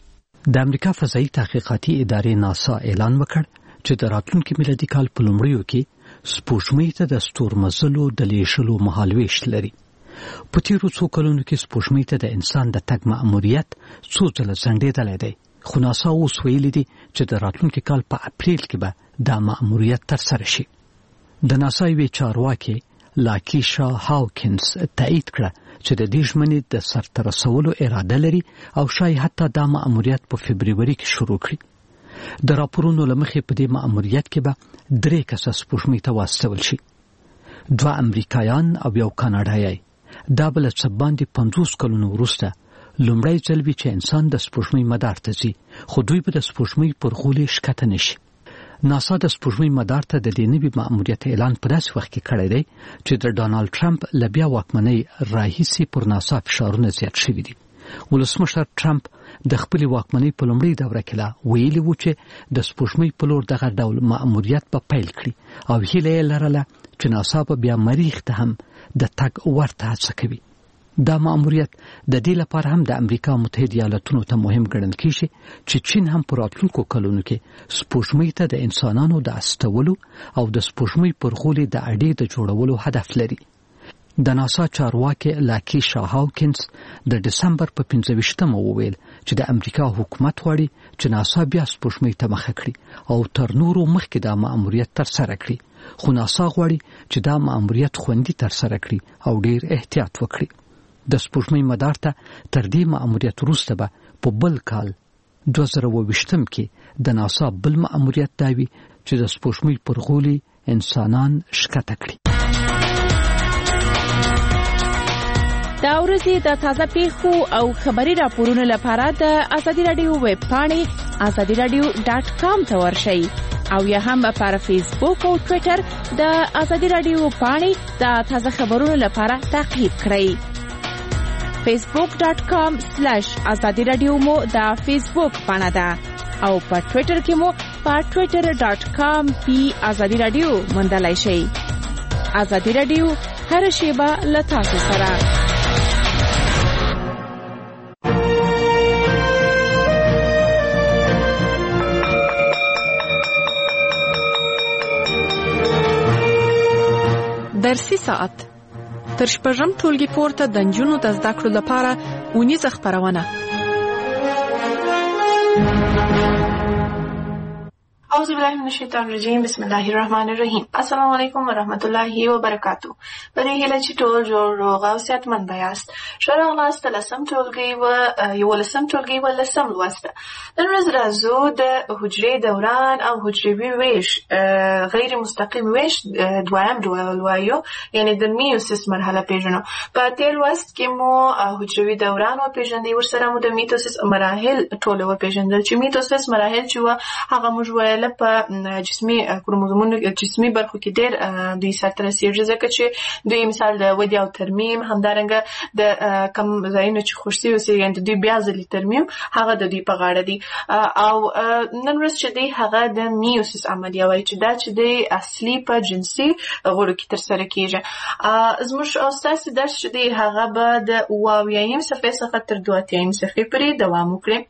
د امریکا فضائي تحقیقاتي ادارې ناسا اعلان وکړ چې د راتلونکي میلادي کال په لومړیو کې سپوږمۍ ته د ستورمزلو د لیږلو مهالويش لري. په تیرو څو کلونو کې سپوږمۍ ته د انسان د تګ مأموریت څو ځله ځنډېدلی دی، خو ناسا اوس ویلي دي چې د راتلونکي کال په اپریل کې به دا مأموریت ترسره شي. د ناسا یوې چارواکې لاکیشا هاوکینز تایید کړه چې د دې ژمنې د سرته رسولو اراده لري او شاید حتی دا مأموریت په فبروري کې شروع کړي. د راپورونو لمخې په دې مأموریت کې به درې کسه سپوږمۍ ته واستول شي. دوه امریکایان او یو کاناډایی. دا بل څه باندې پنځوس کلونو وروسته لومړی ځل وي چې انسان د سپوږمۍ مدار ته ځي، خو دوی به د سپوږمۍ پر غولي ښکته نشي. ناسا د سپوږمۍ مدار ته د دې نوي مأموریت اعلان په داسې وخت کې کړی دی چې د ډانالډ ټرمپ له بیا واکمنۍ راهیسې پر ناسا فشارونه زیات شوي دي. ولسمشر ټرمپ د خپل واکمنۍ په لومړۍ دوره کې لا ویلي و چې د سپوږمۍ په لور دغه ډول مأموریت به پیل کړي او هیله یې لرله چې ناسا به بیا مریخ ته هم د تګ ورته هڅه کوي. دا مأموریت د دې لپاره هم د امریکا متحده ایالاتونو ته مهم ګڼل کیږي چې چین هم په راتلونکو کلونو کې سپوږمۍ ته د انسانانو د استولو او د سپوږمۍ پر غولي د اډې د جوړولو هدف لري. د ناسا چارواکي لاکیشا هاوکینز د دسمبر په پنځه ویشتمه وویل چې د امریکا حکومت غواړي چې ناسا بیا سپوږمۍ ته مخه کړي او تر نورو مخکې دا مأموریت ترسره کړي، خو ناسا غواړي چې دا مأموریت خوندي ترسره کړي او ډیر احتیاط وکړي. د سپوږمۍ مدار ته تر دې مأموریت وروسته به په بل کال دوه زره اووه ویشتم کې د ناسا بل مأموریت دا وي چې د سپوږمۍ پر غولي انسانان ښکته کړي. دا ورځې د تازه پیښو او خبري راپورونو لپاره د ازادي رادیو ویب پاڼې ازادي رادیو ډاټ کام ته ورشئ او یا هم پر فیسبوک او ټوئیټر د ازادي رادیو پاڼې د تازه خبرونو لپاره تعقیب کړئ. فیسبوک ډاټ کام سلیش ازادي رادیو مو د فیسبوک پاڼه ده او په ټوئیټر کې مو په ټوئیټر ډاټ کام پی ازادي رادیو موندلای شئ. ازادي رادیو هر شیبه له تاسو سره. درسي ساعت تر شپږم ټولګي پورته د نجونو د زده کړو لپاره اونیزه خپرونه. اعوذ بالله من الشیطان الرجیم بسم الله الرحمن الرحیم. السلام علیکم ورحمت الله وبرکاتو. په دې هیله چې ټول جوړ روغ او صحتمند یاست. ښه راغلاست لسم ټولګي و یولسم ټولګي و لسم لوست. نن ورځ راځو د حجرې دوران او حجروي ویش غیر مستقیم ویش دویم ډول وایو، یعنی د میوسیس مرحله پیژنو. په تیر لوست کې مو حجروي دوران او پیژندې، ورسره مو د میتوسیس مراحل ټول و پیژندل. چې میتوسیس مراحل چې هغه موږ ویل په جسمي کروموزومونو جسمي برخو کې ډېر دوی سره رسیږي، ځکه چې دوی مثال د ودې او ترمیم، همدارنګه د کم ځایونو چې خوشي وسي یعنی دوی بیا ځلې ترمیم هغه د دوی په غاړه دي. او نن ورځ چې دی هغه د میوسیس عملیه وایي چې دا چې دی اصلي په جنسي غړو کې ترسره کیږي. زموږ او ستاسو درس چې دی هغه به د اوه اویایم صفحې څخه تر دوه اتیایم صفحې پورې دوام وکړي.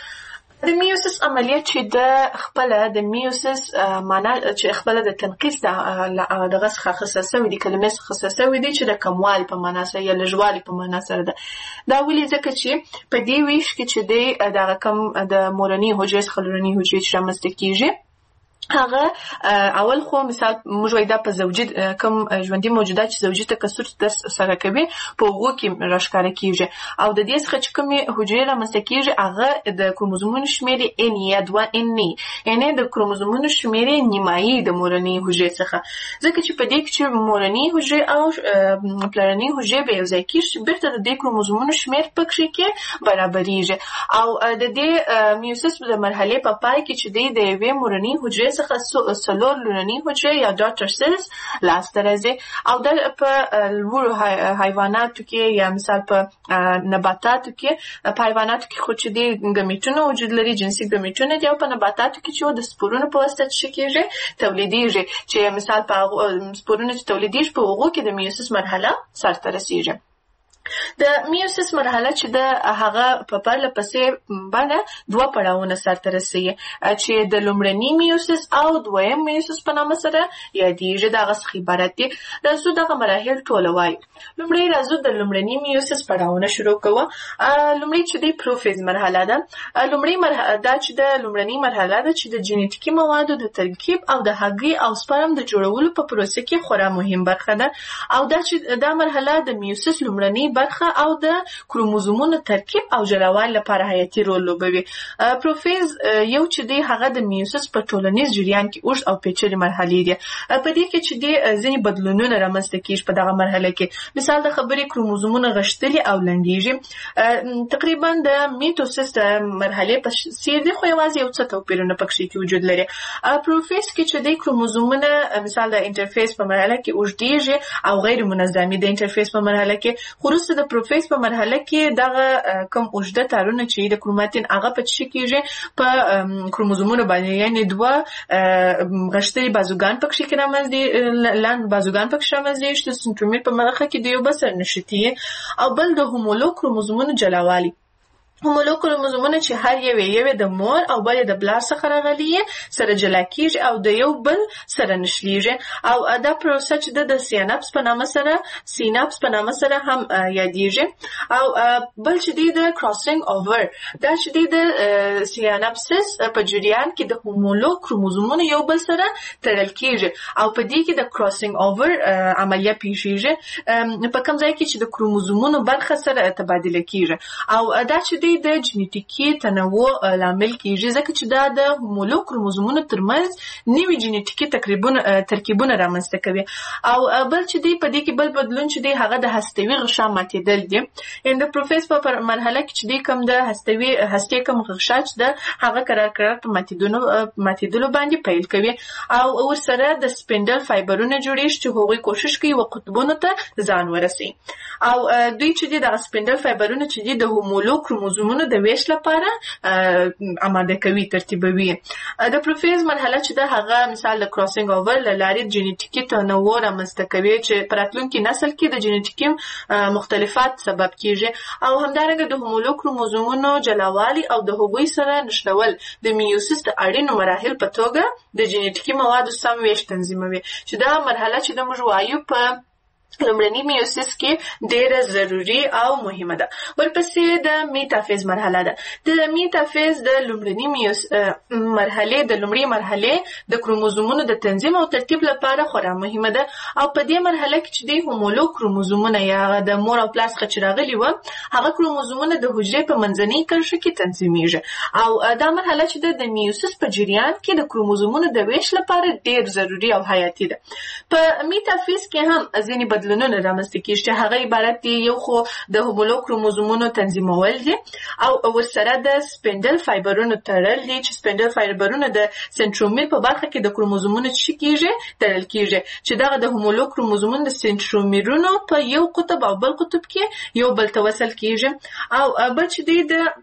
د میوسیس عملیه چې د خپل د میوسیس معنا چې خپل د تنقیص د دغه څخه خصاصه وي، د کلمې څخه خصاصه وي چې د کموال په معنا سره یا لږوالي په معنا سره ده. دا ولې ځکه چې په دې ویش کې چې د دغه کم د مورني حجرې څخه لورني حجرې چې رامنځته کیږي هغه اول خو مثال موږ وایو دا په زوجي کوم ژوندۍ موجودات چې زوجي تکثر سره کوي په هغو کې راښکاره کیږي. او د دې څخه چې کومې حجرې رامنځته کیږي هغه د کروموزومونو شمېر ان یا دوه ان یعنی د کروموزومونو شمېر نیمایي د مورنۍ حجرې څخه، ځکه چې په دې کې چې مورنۍ حجرې او پلرنۍ حجرې به یو ځای کیږي بیرته د دې کروموزومونو شمېر پکې کې برابرېږي. او د دې میوسیس د مرحلې په پای کې چې د یوې مورنۍ حجرې څخه څلور لورنۍ حجرې یا ډاټر سیلز لاسته راځي. او د په لوړو حیواناتو کې یا مثال په نباتاتو کې په حیواناتو کې خو چې د ګمیټونو وجود لري، جنسي ګمیټونه دي، او په نباتاتو کې چې د سپورونو په واسطه څه کېږي تولیدېږي، چې مثال په سپورونو چې تولیدېږي په هغو کې د میوسیس مرحله سرته رسېږي. د میوسیس مرحله چې د هغه په پرله پسې باندې دوه پړاوونه سرته رسوي چې د لومړني میوسیس او دویم میوسیس په نامه سره یادېږي. دغه څخه عبارت دي. راځو دغه مراحل ټول وایو. لومړی راځو د لومړني میوسیس پړاوونه شروع کوو. لومړی چې د پروفیز مرحله ده. لومړی مرحله دا چې د لومړني مرحله ده چې د جینیټیکي موادو د ترکیب او د هګۍ او سپرم د جوړولو په پروسه کې خورا مهم برخه ده. او دا چې دا مرحله د میوسیس لومړني برخه او د کروموزومونو ترکیب او جلاوالي لپاره حیاتي رول لوبوي. پروفیز یو چې دی هغه د میوسیس په ټولنیز جریان کې اوږد او پیچلې مرحلې دي. په دې کې چې دی ځینې بدلونونه رامنځته کیږي په دغه مرحله کې. مثال د خبرې کروموزومونه غښتلي او لنډیږي. تقریبا د میټوسیس د مرحلې په څیر دی، خو یوازې یو څه توپیرونه پکې کې وجود لري. پروفیز کې چې دی کروموزومونه مثال د انټرفیس په مرحله کې اوږدیږي او غیر منظمي د انټرفیس په مرحله کې. خو وروسته د پروفیز په مرحله کې دغه کوم اوږده تارونه چې د کروماتین هغه په څه کېږي په کروموزومونو باندې، یعنی دوه غښتلي بازوګان پکې کې رامنځته لاند بازوګان پکې رامنځته چې د سنترومیر په مرحله کې د یو بل سره نښتي، او بل د هومولوګ کروموزومونو جلاوالي. هومولوګ کروموزومونه چې هر یو یو د مور او بل د بلار څخه راغلي سره جلا کیږي او د یو بل سره نښلیږي. او دا پروسه چې د سیناپس په نامه سره سیناپس په نامه سره هم یادېږي. او بل چې دی د کراسینګ اوور، دا چې دی د سیناپسس په جریان کې د هومولوګ کروموزومونو یو بل سره تړل کیږي او په دې کې د کراسینګ اوور عملیه پیښیږي په کوم ځای کې چې د کروموزومونو برخه سره تبادله کیږي. او دا چې دی د جنیټیکي تنوع لامل کیږي ځکه چې دا د هومولو کروموزومونو ترمنځ نوي جنیټیکي ترکیبونه ترکیبونه رامنځته کوي. او بل چې دی په دې کې بل بدلون چې دی هغه د هستوي غشا ماتېدل دي. اندوپروفیز په مرحله کې چې دی کوم د هستوي هستې کوم غشا چې ده هغه قرار قرار په ماتېدلو ماتېدلو باندې پیل کوي او ورسره د سپینډل فایبرونه جوړیږي چې هغوی کوشش کوي و قطبونو ته ځان ورسي. او دوی چې دي د سپینډل فایبرونه چې دي د هومولو کروموزومونو د ویش لپاره آماده کوي ترتیبوي. د پروفیز مرحله چې ده هغه مثال د کراسینګ اوور له لارې جنیټیکي تنوع رامنځته کوي چې په راتلونکي نسل کې د جنیټیکي مختلفات سبب کیږي او همدارنګه د هومولو کروموزومونو جلاوالي او د هغوی سره نښلول د میوسیس د اړینو مراحل په توګه د جنیټیکي موادو سم ویش تنظیموي چې دا مرحله چې د موږ وایو په لومړني میوسیس کې ډیره ضروري او مهمه ده. ورپسې د میټافیز مرحله ده. د میټافیز د لومړني میوس مرحله د لومړي مرحله د کروموزومونو د تنظیم او ترتیب لپاره خورا مهمه ده او په دې مرحله کې چې د هومولو کروموزومونه یا د مور او پلاس څخه چې راغلي و هغه کروموزومونه د حجرې په منځنۍ کرښه کې تنظیمیږي او دا مرحله چې د میوسیس په جریان کې د کروموزومونو د ویش لپاره ډیر ضروري او حیاتي ده. په میټافیز کې هم ځینې بدلونونه رامنځته کیږي چې هغه عبارت دي یو خو د هومولو کروموزومونو تنظیمول دي او ورسره د سپینډل فایبرونو تړل دي چې سپینډل فایبرونه د سنټرومیر په برخه کې د کروموزومونو چې کیږي تړل کیږي چې دغه د هومولو کروموزومونو د سنټرومیرونو په یو قطب او بل قطب کې یو بل ته وصل کیږي او بل چې دی د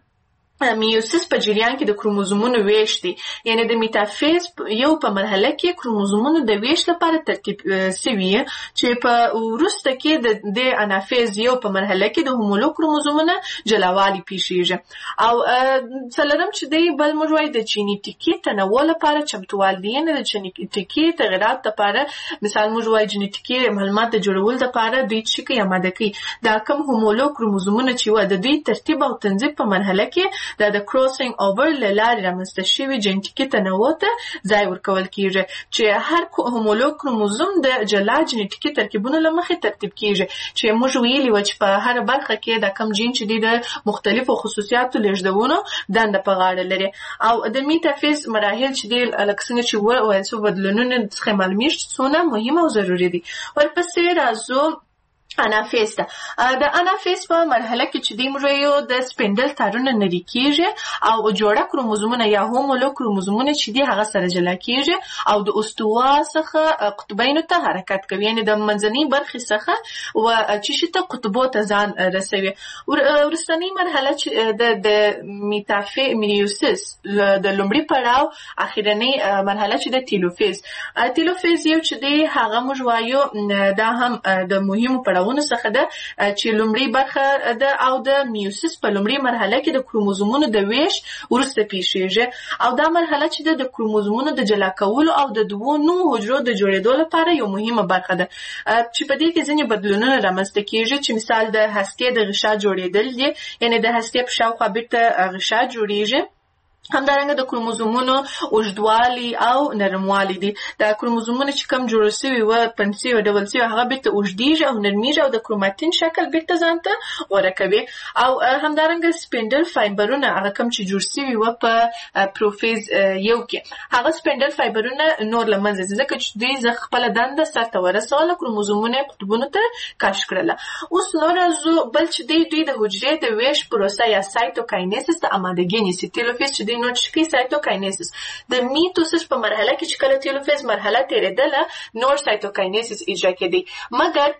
میوسیس په جریان کې د کروموزومونو ویش دي یعنی د میټافیز یو په مرحله کې کروموزومونو د ویش لپاره ترتیب سوي چې په وروسته کې د د انافیز یو په مرحله کې د هومولو کروموزومونو جلاوالي پیښیږي او څلورم چې دی بل موږ وایو د جنیټیکي تنوع لپاره چمتووال دي یعنی د جنیټیکي تغیرات لپاره مثال موږ وایو جنیټیکي معلومات د جوړولو لپاره دوی چې کوي آماده کوي دا کوم هومولو کروموزومونه چې و د دوی ترتیب او تنظیم په مرحله کې دا د کراسینګ اوور له لارې رامنځته شوي جنیټیکي تنوع ته ځای ورکول کیږي چې هر هومولو کروموزوم د جلا جنیټیکي ترکیبونو له مخې ترتیب کیږي چې موږ ویلي و چې په هر برخه کې د کم جین چې د مختلفو خصوصیاتو لېږدونو دنده په غاړه لري او د میټافیز مراحل چې دی لکه څنګه چې وویل څو بدلونونه څخه معلومیږي څونه مهمه او ضروري دي. ورپسې راځو انافیز ته. د انافیز په مرحله کې چې دی موږ د سپینډل تارونه نری کیږي او جوړه کروموزومونه یا هومولو کروموزومونه چې دی هغه سره جلا کیږي او د استوا څخه قطبینو ته حرکت کوي یعنی د منځنۍ برخې څخه و چې شته قطبو ته ځان رسوي. ورستنی مرحله چې د د میټافی میوسیس د لومړي پړاو اخیرنی مرحله چې د تیلوفیز تیلوفیز یو چې دی هغه موږ وایو دا هم د مهمو پړاو ونه څخه ده چې لومړی برخه ده او د میوسیس په لومړی مرحله کې د کروموزومونو د ویش وروسته پیښیږي او دا مرحله چې د کروموزومونو د جلا کولو او د دوو نوو حجرو د جوړېدو لپاره یو مهمه برخه ده چې په دې کې ځینې بدلونونه رامنځته کیږي چې مثال د هستې د غشا جوړېدل دي یعنی د هستې په شاوخوا بیرته غشا جوړیږي همدارنګه د کروموزومونو اوږدوالي او نرموالي دي. د کروموزومونو چې کم جوړ شوي و پنسي او ډبل سي هغه بیرته اوږدیږي او نرمیږي او د کروماتین شکل بیرته ځان ته غوره کوي او همدارنګه سپینډل فایبرونه هغه کم چې جوړ شوي و په پروفیز یو کې هغه سپینډل فایبرونه نور له منځه ځي ځکه چې دوی زه خپله دنده سرته ورسوله کروموزومونه یې قطبونو ته کش کړله. اوس نور راځو بل چې دی دوی د حجرې د ویش پروسه یا سایتوکاینیسس ته آمادګي نیسي. تیلوفیز چې دی نو چې کوي سایتوکاینیسس د میټوسس په مرحله کې چې کله تیلوفیز مرحله تیرېدله نور سایتوکاینیسس اجرا کېدی مګر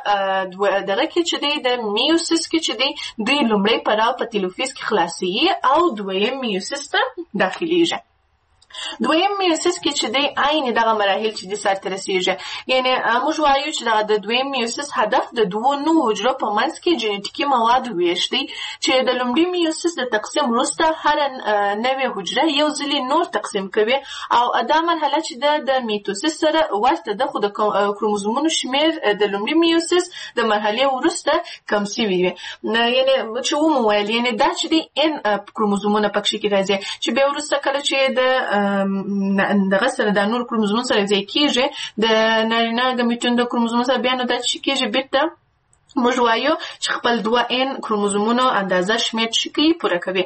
په دغه کې چې دی د میوسس کې چې دی دوی لومړی پړاو په تیلوفیز کې خلاصیږي او دویم میوسس ته داخلیږي. دویم میوسیس کې چې دی عین دغه مراحل چې د سرته رسیږي یعنی موږ وایو چې د دویم میوسیس هدف د دوو نوو حجرو په منځ کې جنیټیکي مواد ویش دی چې د لومړي میوسیس د تقسیم وروسته هر نوې حجره یو ځلې نور تقسیم کوي او دا مرحله چې د د میټوسیس سره ورته ده خو د کروموزومونو شمیر د لومړي میوسیس د مرحلې وروسته کم شوی وي یعنی چې ومویل یعنی دا چې دی ان کروموزومونه پکې کې راځي چې بیا وروسته کله چې د دغه سره د نور کروموزوم سره ځای کیږي د نارینه ګمیټون د کروموزوم سره بیا نو دا چې کیږي بیرته موږ وایو چې خپل دوه ان کروموزومونو اندازه شمېر چې کوي پوره کوي.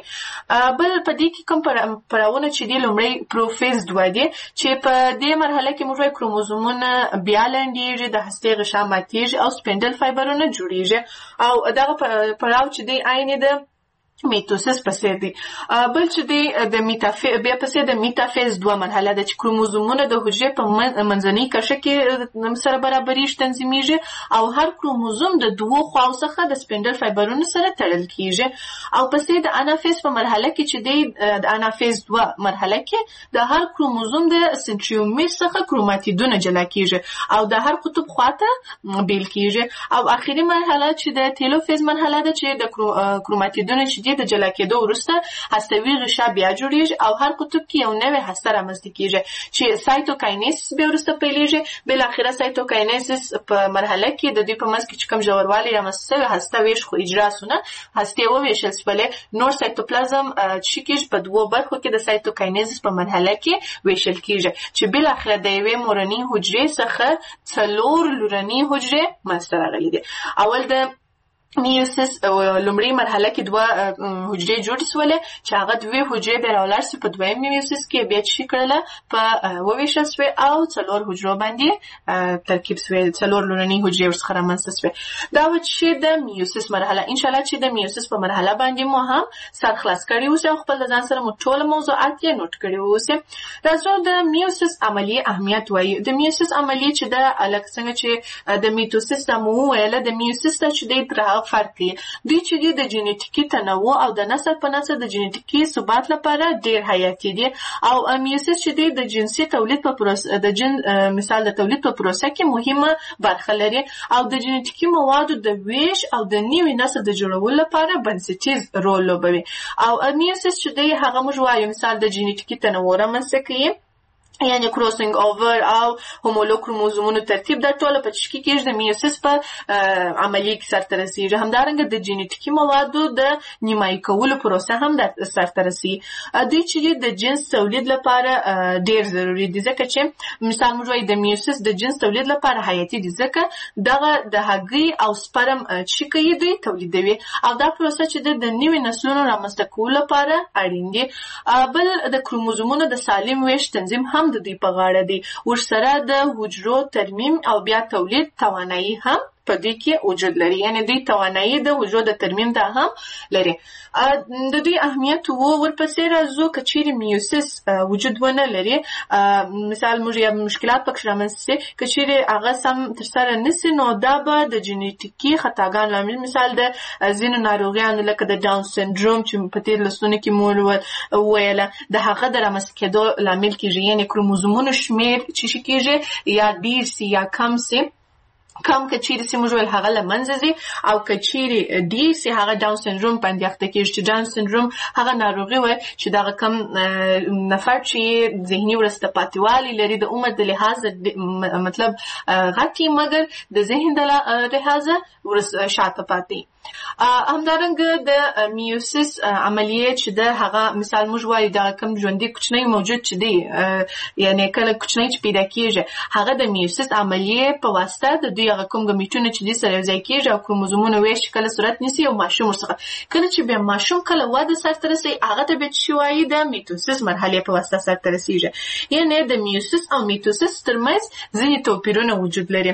بل په دې کې کوم پړاوونه چې دي، لومړی پروفیز دوه دي چې په دې مرحله کې موږ وایو کروموزومونه بیا لنډېږي، د هستې غشا ماتېږي او سپینډل فایبرونه جوړېږي. او دغه پړاو چې دی عین د میتوسس پسې دی. بل چې دی د میتافیز بیا پسې د میتافیز دوه مرحله ده چې کروموزومونه د حجرې په منځنۍ کرښه کې سره برابرېږي، تنظیمېږي او هر کروموزوم د دوو خواو څخه د سپینډل فایبرونو سره تړل کېږي. او پسې د انافیز په مرحله کې چې دی د انافیز دوه مرحله کې د هر کروموزوم د سنټریومیر څخه کروماتیدونه جلا کېږي او د هر قطب خواته بیل کېږي. او اخري مرحله چې د تیلوفیز مرحله ده چې د کروماتیدونه چې د جلا کېدو وروسته هستوي غشا بیا جوړیږي او هر قطب کې یو نوې هسته رامنځته کېږي چې سایتوکاینیسس بیا وروسته پیلېږي. بالاخره سایتوکاینیسس په مرحله کې د دوی په منځ کې چې کوم ژوروالی رامنځته شوی هسته ویش خو اجرا سونه هستې وویشل شولې، نور سایتوپلازم چې کېږي په دوو برخو کې د سایتوکاینیسس په مرحله کې ویشل کېږي چې بالاخره د یوې مورنۍ حجرې څخه څلور لورنۍ حجرې منځته راغلي دي. اول د میوسس لومړی مرحله کې دوه حجرې جوړې شولې چې هغه دوه حجرې بیا راولاړ شي په دویم میوسس کې بیا چې کړله په وویشل شوې او څلور حجرو باندې ترکیب شوې، څلور لورنۍ حجرې ورڅخه رامنځته شوې. دا و چې د میوسس مرحله. انشاءالله چې د میوسس په مرحله باندې مو هم سر خلاص کړی اوسئ او خپل د ځان سره مو ټول موضوعات یې نوٹ کړي اوسئ. راځو د میوسس عملیې اهمیت وایو. د میوسس عملیې چې د الګ څنګه چې د میتوسس مو ویله، د میوسس چې د فرق دی دوی چې دی د جینیټیکي تنوع او د نسل په نسل د جینیټیکي ثبات لپاره ډیر حیاتي دي. او میوسس چې دی د جنسي تولید په پروسه د جن مثال د تولید په پروسه کې مهمه برخه لري او د جینیټیکي موادو د ویش او د نوي نسل د جوړولو لپاره بنسټیز رول لوبوي. او میوسس چې دی هغه موږ وایو مثال د جینیټیکي تنوع رامنځته کوي، یعنی کروسینګ اوور او هومولوګ کروموزومونو ترتیب د ټوله په چشکي کې د میوسس په عملیه کې سرته رسیږي. همدارنګه د جینیټیکي موادو د نیمایي کولو پروسه هم د سرته رسي. دوی چې د جنس تولید لپاره ډیر ضروري دي، ځکه چې مثال موږ وایو د میوسس د جنس تولید لپاره حیاتي دي، ځکه دغه د هګۍ او سپرم چې کوي دوی تولیدوي او دا پروسه چې د نوي نسلونو رامنځته کولو لپاره اړین دي. بل د کروموزومونو د سالم ویش تنظیم هم د دوی په غاړه دی. ورسره د حجرو ترمیم او بیا تولید توانایي هم په دې کې وجود لري، یعنی دوی توانایي د حجرو د ترمیم ته هم لري. د دوی اهمیت وو ورپسې راځو که چیرې میوسس وجود ونه لري، مثال موږ یا مشکلات پکې رامنځته شي، که چیرې هغه سم ترسره نشي نو دا به د جینیټیکي خطاګانو لامل مثال د ځینو ناروغیانو لکه د ډاون سنډروم چې په تېر لسونو کې مو وویله د هغه د رامنځته کېدو لامل کېږي، یعنی کروموزومونو شمېر چې شي کېږي یا ډېر سي یا کم سي. کم که چیرې سي موږ ویل هغه له منځه ځي او که چیرې ډېر سي هغه ډاون سنډروم باندې اخته کېږي چې ډاون سنډروم هغه ناروغي وایي چې دغه کم نفر چې ذهني وروسته پاتې لري د عمر د لحاظه مطلب غټي مګر د ذهن د لحاظه ورسته شاته پاتې. همدارنګه د میوسس عملیه چې د هغه مثال موږ وایو دغه کم ژوندي کوچنی موجود چې دی یعنی کله کوچنی چې پیدا کېږي هغه د میوسس عملیه په واسطه د دوی هغه کوم ګمیټونه چې دي سره یوځای کېږي او کروموزومونه ویش کله صورت نیسي او ماشوم ورڅخه کله چې بیا ماشوم کله واده سرته رسي هغه ته بیا چې وایي د میتوسس مرحلې په واسطه سرته رسیږي. یعنی د میوسس او میتوسس ترمنځ ځینې توپیرونه وجود لري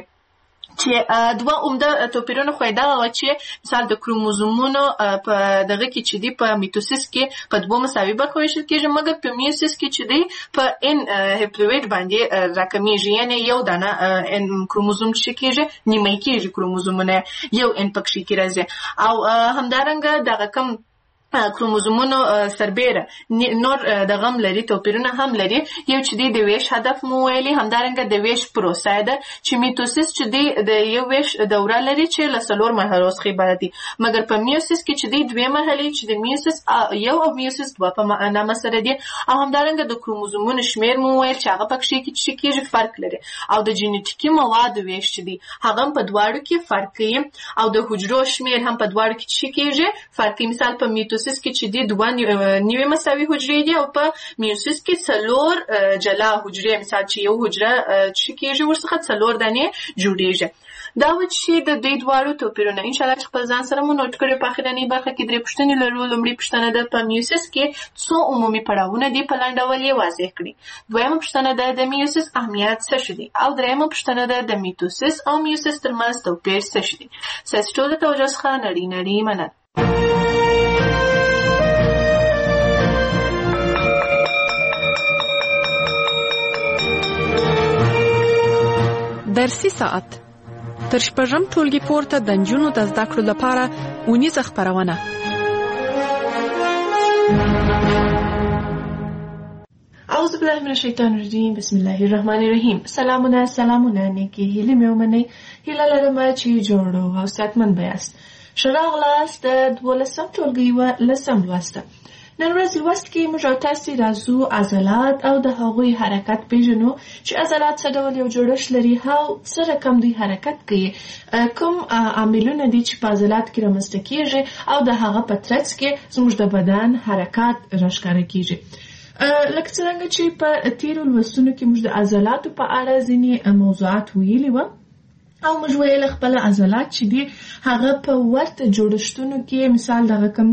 چې دوه عمده توپیرونه خو دا و چې مثال د کروموزومونو په دغه کې چې دی په میتوسس کې په دوه مساوي برخو ویشل کېږي مګر په میوسس کې چې دی په ان هپلوئید باندې راکمیږي، یعنی یو دانه ان کروموزوم چې کېږي نیمه کېږي کروموزومونه یو ان پکې کې راځي. او همدارنګه دغه کم کروموزومونو سربیره نور د غم لري توپیرونه هم لري. یو چې دی د ویش هدف مو ویلي، همدارنګه د ویش پروسه ده چې میتوسس چې دی د یو ویش دوره لري چې له څلور مرحلو څخه عبارت دي، مګر په میوسس کې چې دی دوه مرحلې چې د میوسس یو او میوسس دوه په نامه سره دي. او همدارنګه د کروموزومونو شمیر مو ویل چې هغه پکې کې چې کېږي فرق لري او د جینیټیکي موادو ویش چې دی هغه په دواړو کې فرق کوي او د حجرو شمیر هم په دواړو کې چې کېږي فرق. مثال په میتوسس کې چې دی دوه نیوي مساوي حجرې دي او په میوسس کې څلور جلا حجرې مثال چې یو حجره چې کېږي ورڅخه څلور دانې جوړېږي. دا و چې د دوی دواړو توپیرونه ان شاء الله خپل ځان سره مو نوٹ کړئ. په اخرنۍ برخه کې درې پوښتنې لرو. لومړی پوښتنه ده په میوسس کې څو عمومي پړاوونه دي، په لنډ ډول یې واضح کړي. دویمه پوښتنه ده د میوسس اهمیت څه شي دي، او دریمه پوښتنه ده د میتوسس او میوسس ترمنځ توپیر څه شي دي. ستاسو ټولو توجه څخه نړۍ نړۍ مننه. درسي ساعت تر شپږم ټولګي پورته د نجونو د زده کړو لپاره اونیزه خپرونه. اعوذ بالله من الشیطان الرجیم. بسم الله الرحمن الرحیم. سلامونه سلامونه نیکی هیله مې ومنئ. هیله لرم چې جوړ او صحتمند بیاست. ښه راغلاست د دولسم ټولګي و لسم لوست. نن ورځ لوست کې موږ تاسو راځو عضلات او د هغوی حرکت پیژنو چې عضلات څه ډول یو جوړښت لري، هاو څه رقم دوی حرکت کوي، کوم عاملونه دي چې په عضلات کې رامنځته کیږي او د هغه په ترڅ کې زموږ د بدن حرکات راښکاره کیږي. لکه څنګه چې په تیرو لوستونو کې موږ د عضلاتو په اړه ځینې موضوعات ویلي وو او موږ ویل خپل عضلات چې دي هغه په ورته جوړښتونو کې مثال دغه کوم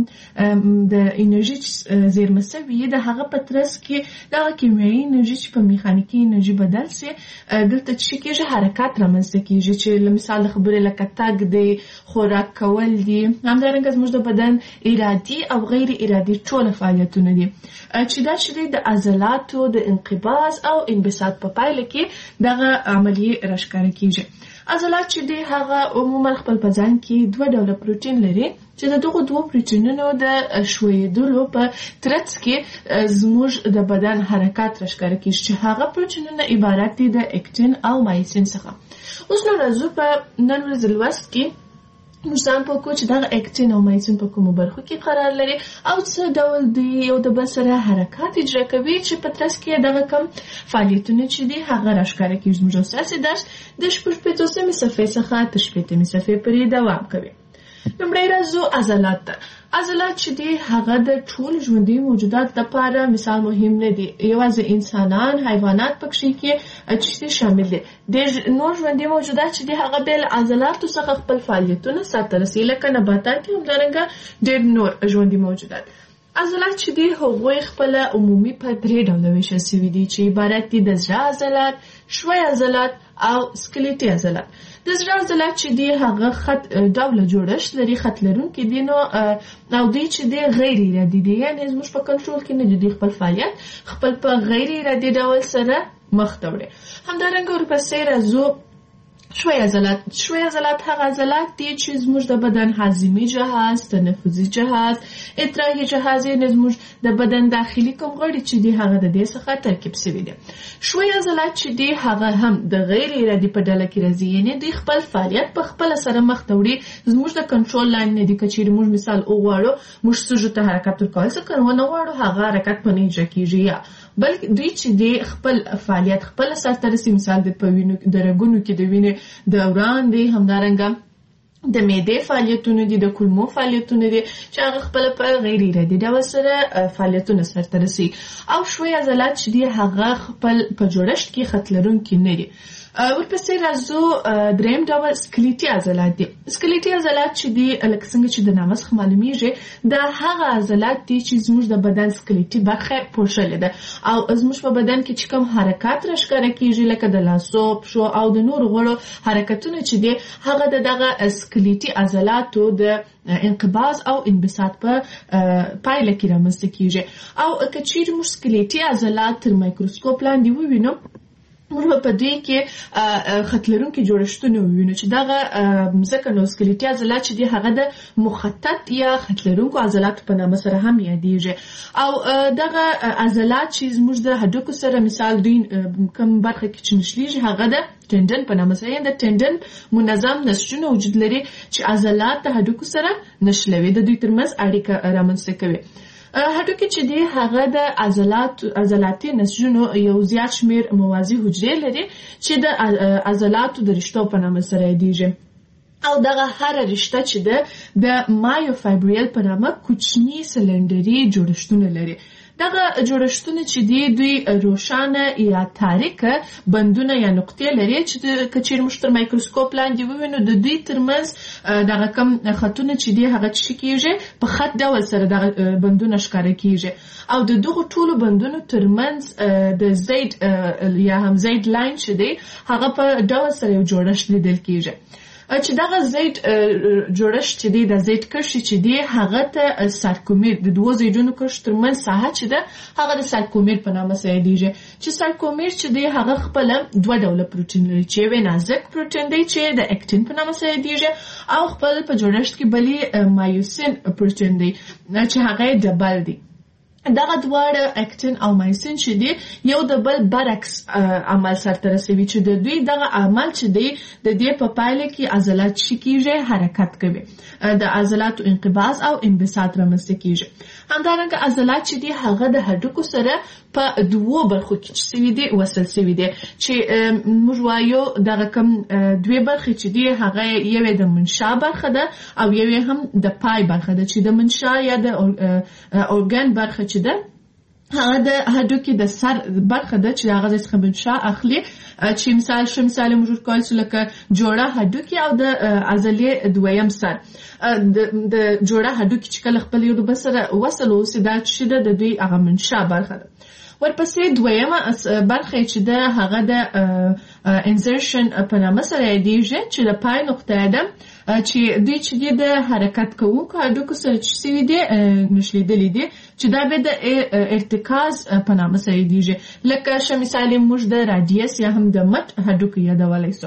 د انرژي زیرمه سوي د هغه په ترڅ کې دغه کیمیاوي انرژي چې په میخانیکي انرژي بدل سي دلته چې کېږي حرکت رامنځته کېږي چې مثال د خبرې لکه تګ دی، خوراک کول دي، همدارنګه زموږ د بدن ارادي او غیر ارادي ټول فعالیتونه دي چې دا چې د عضلاتو د انقباض او انبساط په پایله کې دغه عملیه راښکاره کېږي. عضلات چې دی هغه عموما خپل په ځان کې دوه ډوله پروتین لري چې د دغو دوه پروتینونو د ښویېدلو په ترڅ کې زموږ د بدن حرکات راښکاره کېږي چې هغه پروتینونه عبارت دي د اکتین او مایسین څخه. اوس نو راځو په نن ورځ لوست کې موږ ځان پوهکو چې دغه اکتین او مایسین په کومو برخو کې قرار لري او څه ډول دوی یو د بل سره حرکات اجرا کوي چې په ترڅ کې دغه کم فعالیتونه چې دي هغه راښکاره کېږي. زموږ ستاسې درس د شپږ پنځوسمې صفحې څخه تر شپېتمې صفحې پورې دوام کوي. لومړی راځو عضلات ته. عضلات چې دي هغه د ټول ژوندي موجودات لپاره مثال مهم نه دي، یوازې انسانان، حیوانات پکې کې چې شامل دي. د نور ژوندي موجودات چې دي هغه بل عضلاتو څخه خپل فعالیتونه سرته رسوي لکه نباتات هم همدارنګه ډېر نور ژوندي موجودات. عضلات چې دي هغوی خپل عمومي په درې ډوله ویشل شوي دي چې عبارت دي د زړه عضلات، ښوی عضلات او سکلیټي عضلات. د زړه عضلات چې دي هغه خط ډوله جوړښت لري، خط لرونکي دي نو او دوی چې دي غیر ارادي دي، یعنې زموږ په کنټرول کې نه دي، خپل فعالیت خپل په غیر ارادي ډول سره مخ ته وړي. همدارنګه ورپسې راځو ښوی عضلات. ښوی عضلات هغه عضلات دي چې زموږ د بدن هاضمي جهاز، تنفسي جهاز، ادراکي جهاز یعنې زموږ د بدن داخلي کوم غړي چې دي هغه د دې څخه ترکیب شوي دي. ښوی عضلات چې دي هغه هم د غیر ارادي په ډله کې راځي، یعنې دوی خپل فعالیت په خپله سره مخ ته وړي، زموږ د کنټرول لاندې نه دي. که چیرې موږ مثال وغواړو موږ سږو ته حرکت ورکول څه که ونه غواړو هغه حرکت په نه اجرا کېږي، یا بلکې دوی چې دي خپل فعالیت خپل سرته رسي. مثال د په وینو د رګونو کې د وینې دوران دی، همدارنګه د معدې فعالیتونه دي، د کولمو فعالیتونه دي چې هغه خپل په غیر ارادي ډول سره فعالیتونه سرته رسي. او ښوی عضلات چې دي هغه خپل په جوړښت کې خط لرونکي نه دي. ورپسې راځو دریم ډول سکلیټي عضلات دي. سکلیټي عضلات چې دي لکه څنګه چې د نامه څخه معلومیږي دا هغه عضلات دي چې زموږ د بدن سکلیټي برخه پوښلې ده او زموږ په بدن کې چې کوم حرکات راښکاره کېږي لکه د لاسو، پښو او د نورو غړو حرکتونه چې دي هغه د دغه سکلیټي عضلاتو د انقباض او انبساط په پایله کې رامنځته کېږي. او که چیرې موږ سکلیټي عضلات تر مایکروسکوپ لاندې ووینو موږ په دې کې خط لرونکي جوړښتونه ووینو چې دغه ځکه نو سکلیټي عضلات چې دي هغه د مخطط یا خط لرونکو عضلاتو په نامه سره هم یادېږي. او دغه عضلات چې زموږ د هډوکو سره مثال دوی کوم برخه کې چې نښلېږي هغه د ټنډن په نامه سره، د ټنډن منظم نسجونه وجود لري چې عضلات د هډوکو سره نښلوي، د دوی ترمنځ اړیکه رامنځته کوي. هډوکي چې دی هغه د عضلات عضلاتي نسجونو یو زیات شمیر موازی حجرې لري چې د عضلاتو د رشتو په نامه سره یادېږي. او دغه هر رشته چې ده د مایوفایبریل په نامه کوچني سلندري جوړښتونه لري. دغه جوړښتونه چې دی دوی روښانه یا تاریکه بندونه یا نقطې لري چې کچیر موږ تر مایکروسکوپ لاندې ووینو د دوی ترمنځ دغه کم خطونه چې دی هغه څه کیږي په خط ډول سره دغه بندونه ښکاره کیږي او د دغه ټولو بندونو ترمنځ د زید یا هم زید لاین چې دی هغه په ډول سره یو جوړښت لیدل کیږي چې دغه زید جوړښت چې دی د زید کرښې چې دی هغه ته سارکومیر د دوه زیدونو کرښو ترمنځ ساحه چې ده هغه د سارکومیر په نامه یادیږي چې سارکومیر چې دی هغه خپل دوه ډوله پروتین لري چې یو نازک پروتین دی چې د اکتین په نامه یادیږي او خپل په جوړښت کې بلی مایوسین پروتین دی چې هغه ډبل دی دغه دواړه اکتین او مایسین چې دی یو د بل برعکس عمل سرته رسوي چې د دوی دغه عمل چې دی د دې په پایله کې عضلات شي کیږي حرکت کوي د عضلاتو انقباض او انبساط رامنځته کیږي همدارنګه عضلات چې دی هغه د هډوکو سره په دوو برخو کې سوي دي وصل سوي دي چې موږ وایو دغه کوم دوه برخې چې دی هغه یو د منشا برخه ده او یو هم د پای برخه ده چې د منشا یا د اورګان برخه چې ده هغه د هډوکي د سر برخه ده چې هغه څخه منشا اخلي چې مثال شم مثال موږ کولای شو لکه جوړه هډوکي او د عضلې دویم سر د جوړه هډوکي چې کله خپل یو د بسره وصل اوسي دا چې د دوی هغه منشا برخه ده ورپسې دویمه برخه چې ده هغه د انزرشن په نامه سره یادیږي چې د پای نقطه ده چې دوی چې د حرکت کوونکو هډوکو سره چې سوي دي نښلېدلي دي چې دا به د ارتکاز په نامه سره یادیږي لکه شه مثال موږ د رادیوس یا هم د مټ هډوکو یادولی سو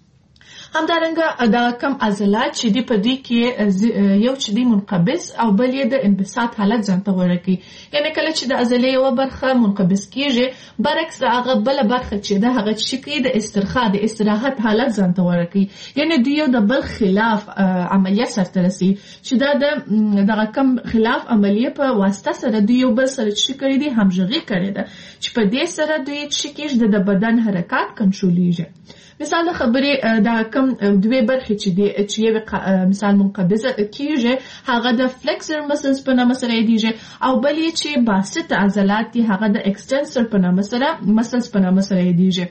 همدارنګه دا کم عضلات چې دی په دې کې یو چې دی منقبض او بل یې د انبساط حالت ځان ته غوړه کوي یعنی کله چې د عضلې یو برخه منقبض کیږي برعکس هغه بل برخه چې ده هغه چې کوي د استرخاء د استراحت حالت ځان ته غوړه کوي یعنی دوی یو د بل خلاف عملیه سرته رسي چې دا د دغه کم خلاف عملیه په واسطه سره دوی یو بل سره چې کوي دي همغږي کړي ده چې په دې سره دوی چې کېږي د بدن حرکت کنټرولېږي مثال خبرې دا کم دوه برخې چې دی چې یو مثال منقبضه کیږي هغه د فلکسر مسلز په نامه سره یادیږي او بل یې چې باسط عضلات دي هغه د ایکستنسر په نامه سره مسلز په نامه سره یادیږي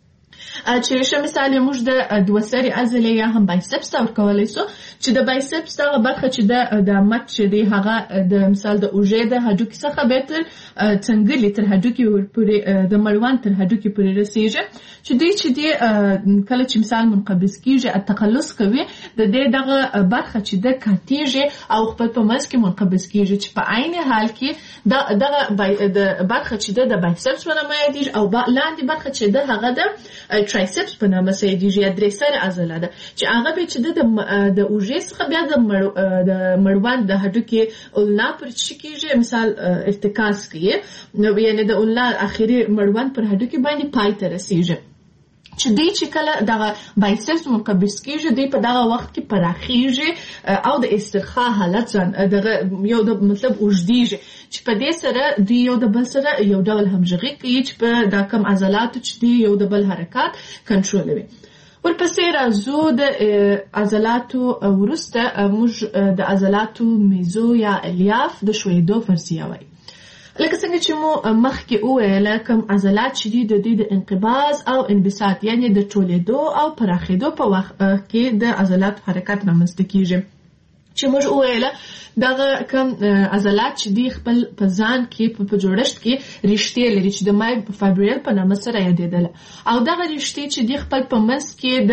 چې شه مثال موږ د دوه سری عضلې یا هم بایسپس تور کولای سو چې د بایسپس دغه برخه چې د د مټ چې دی هغه د مثال د اوژې د هډوکي څخه به تر څنګه تر هډوکي پورې د مړوان تر هډوکي پورې رسیږي چې دوی چې دی کله چې مثال منقبض کیږي التقلص کوي د دې دغه برخه چې د کاتیږي او خپل په منځ کې منقبض کیږي چې په عین حال کې دغه د برخه چې د بایسپس په نامه یادیږي او لاندې برخه چې د هغه د ترایسپس په نامه یادیږي یا درې سره عضله ده چې هغه به چې د د اوژې څخه بیا د د مړوان د هډوکي اولنا پر چې کیږي مثال ارتکاز کوي نو یعنی د اولنا اخیری مړوان پر هډوکي باندې پای ته رسیږي چې دوی چې کله دغه بایسپس منقبض کیږي دوی په دغه وخت کې پراخیږي او د استرخاء حالت ځان دغه یو د مطلب اوږدیږي چې په دې سره دوی یو د بل سره یو ډول همغږي کوي چې په دا کم عضلاتو چې دوی یو د بل حرکات کنټرولوي ورپسې راځو د عضلاتو وروسته موږ د عضلاتو میزو یا الیاف د ښویېدو فرضیه وایو لکه څنګه چې مو مخکې وویل کوم عضلات چې دي د دې د انقباض او انبساط یعنی د ټولېدو او پراخېدو په وخت کې د عضلاتو حرکت رامنځته کیږي چې موږ وویل دغه کوم عضلات چې دی خپل په ځان کې په جوړښت کې رشتې لري چې د مای فایبرل په نامه سره یادېدل او دغه رشتې چې دی خپل په منځ کې د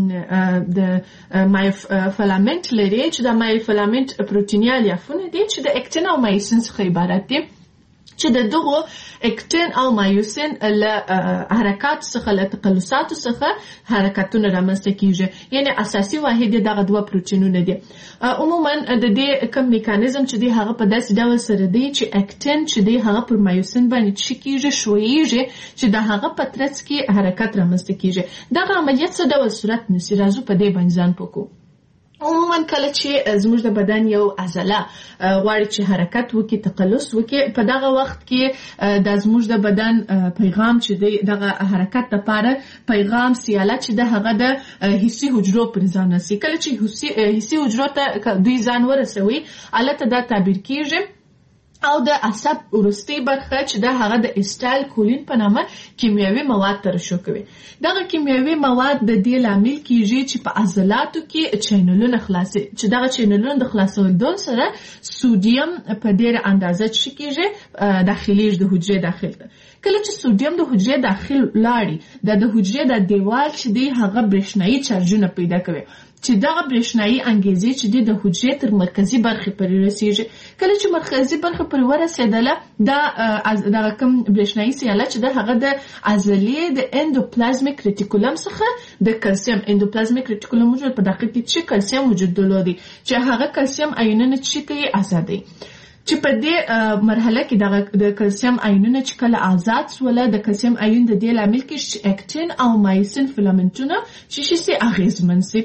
د مای فلامنت لري چې د مای فلامنت پروتینیال یافونه دي چې د اکتین او مایسین څخه عبارت دي چې د دغه اکتین او مایوسین له حرکات څخه له تقلصاتو څخه حرکتونه رامنځته کیږي یعنی اساسي واحد دغه دوه پروتینونه دي عموما د دې کوم میکانیزم چې دی هغه په داسې ډول سره دی چې اکتین چې دی هغه پر مایوسین باندې چې کیږي شویږي چې د هغه په ترڅ کې حرکت رامنځته کیږي دغه عملیات څه ډول صورت نسی راځو په دې باندې ځان پکو عموما کله چې زموږ د بدن یو عضله غواړي چې حرکت وکړي تقلص وکړي په دغه وخت کې د زموږ د بدن پیغام چې دغه حرکت لپاره پیغام سیاله چې د هغه د حسي حجرو پر ځان رسي کله چې حسي حجرو ته دوی ځان ورسوي البته دا تعبیر کیږي او د عصب ورستي برخه چې د هغه د اسټایل کولین په نامه کیمیاوي مواد ترشح کوي. دغه کیمیاوي مواد د دې لامل کیږي چې په عضلاتو کې چینلونه خلاصي، چې دغه چینلونه د خلاصولو سره سودیم په ډیره اندازه چې کیږي داخليږي د حجرې داخل ته. کله چې سودیم د حجرې داخل لاړي د د حجرې د دیوال چې دی هغه برېښنايي چارجونه پیدا کوي، چې دغه برېښنايي انګیزې چې دی د حجرې تر مرکزي برخې پورې رسیږي. کله چې مرکزي برخه پورې ورسېدله دا دغه کوم برېښنايي سیاله چې د هغه د عضلې د اندوپلازمیک ریټیکولم څخه د کلسیم اندوپلازمیک ریټیکولم موجود په داخل کې چې کلسیم وجود درلودي، چې هغه کلسیم آیونونه چې کوي آزادي، چې په دې مرحله کې د کلسیم آیونونه چې کله آزاد سول د کلسیم آیون د دې لامل کې چې اکټین او مایسین فیلامنټونه چې شي اغیزمن سي،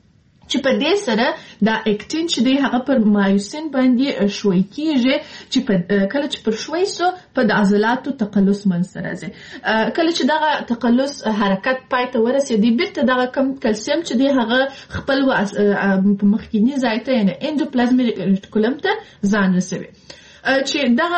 چې په دې سره دا اکټین چې دی هغه پر مایوسین باندې شوي کیږي، چې کله چې پر شوي سو په د عضلاتو تقلص منځ راځي. کله چې دغه تقلص حرکت پای ته ورسېږي بیرته دغه کم کلسیم چې دی هغه خپل په مخکینی ځای ته یعنی اندوپلازمیک ریټیکولم ته ځان رسوي، چې دغه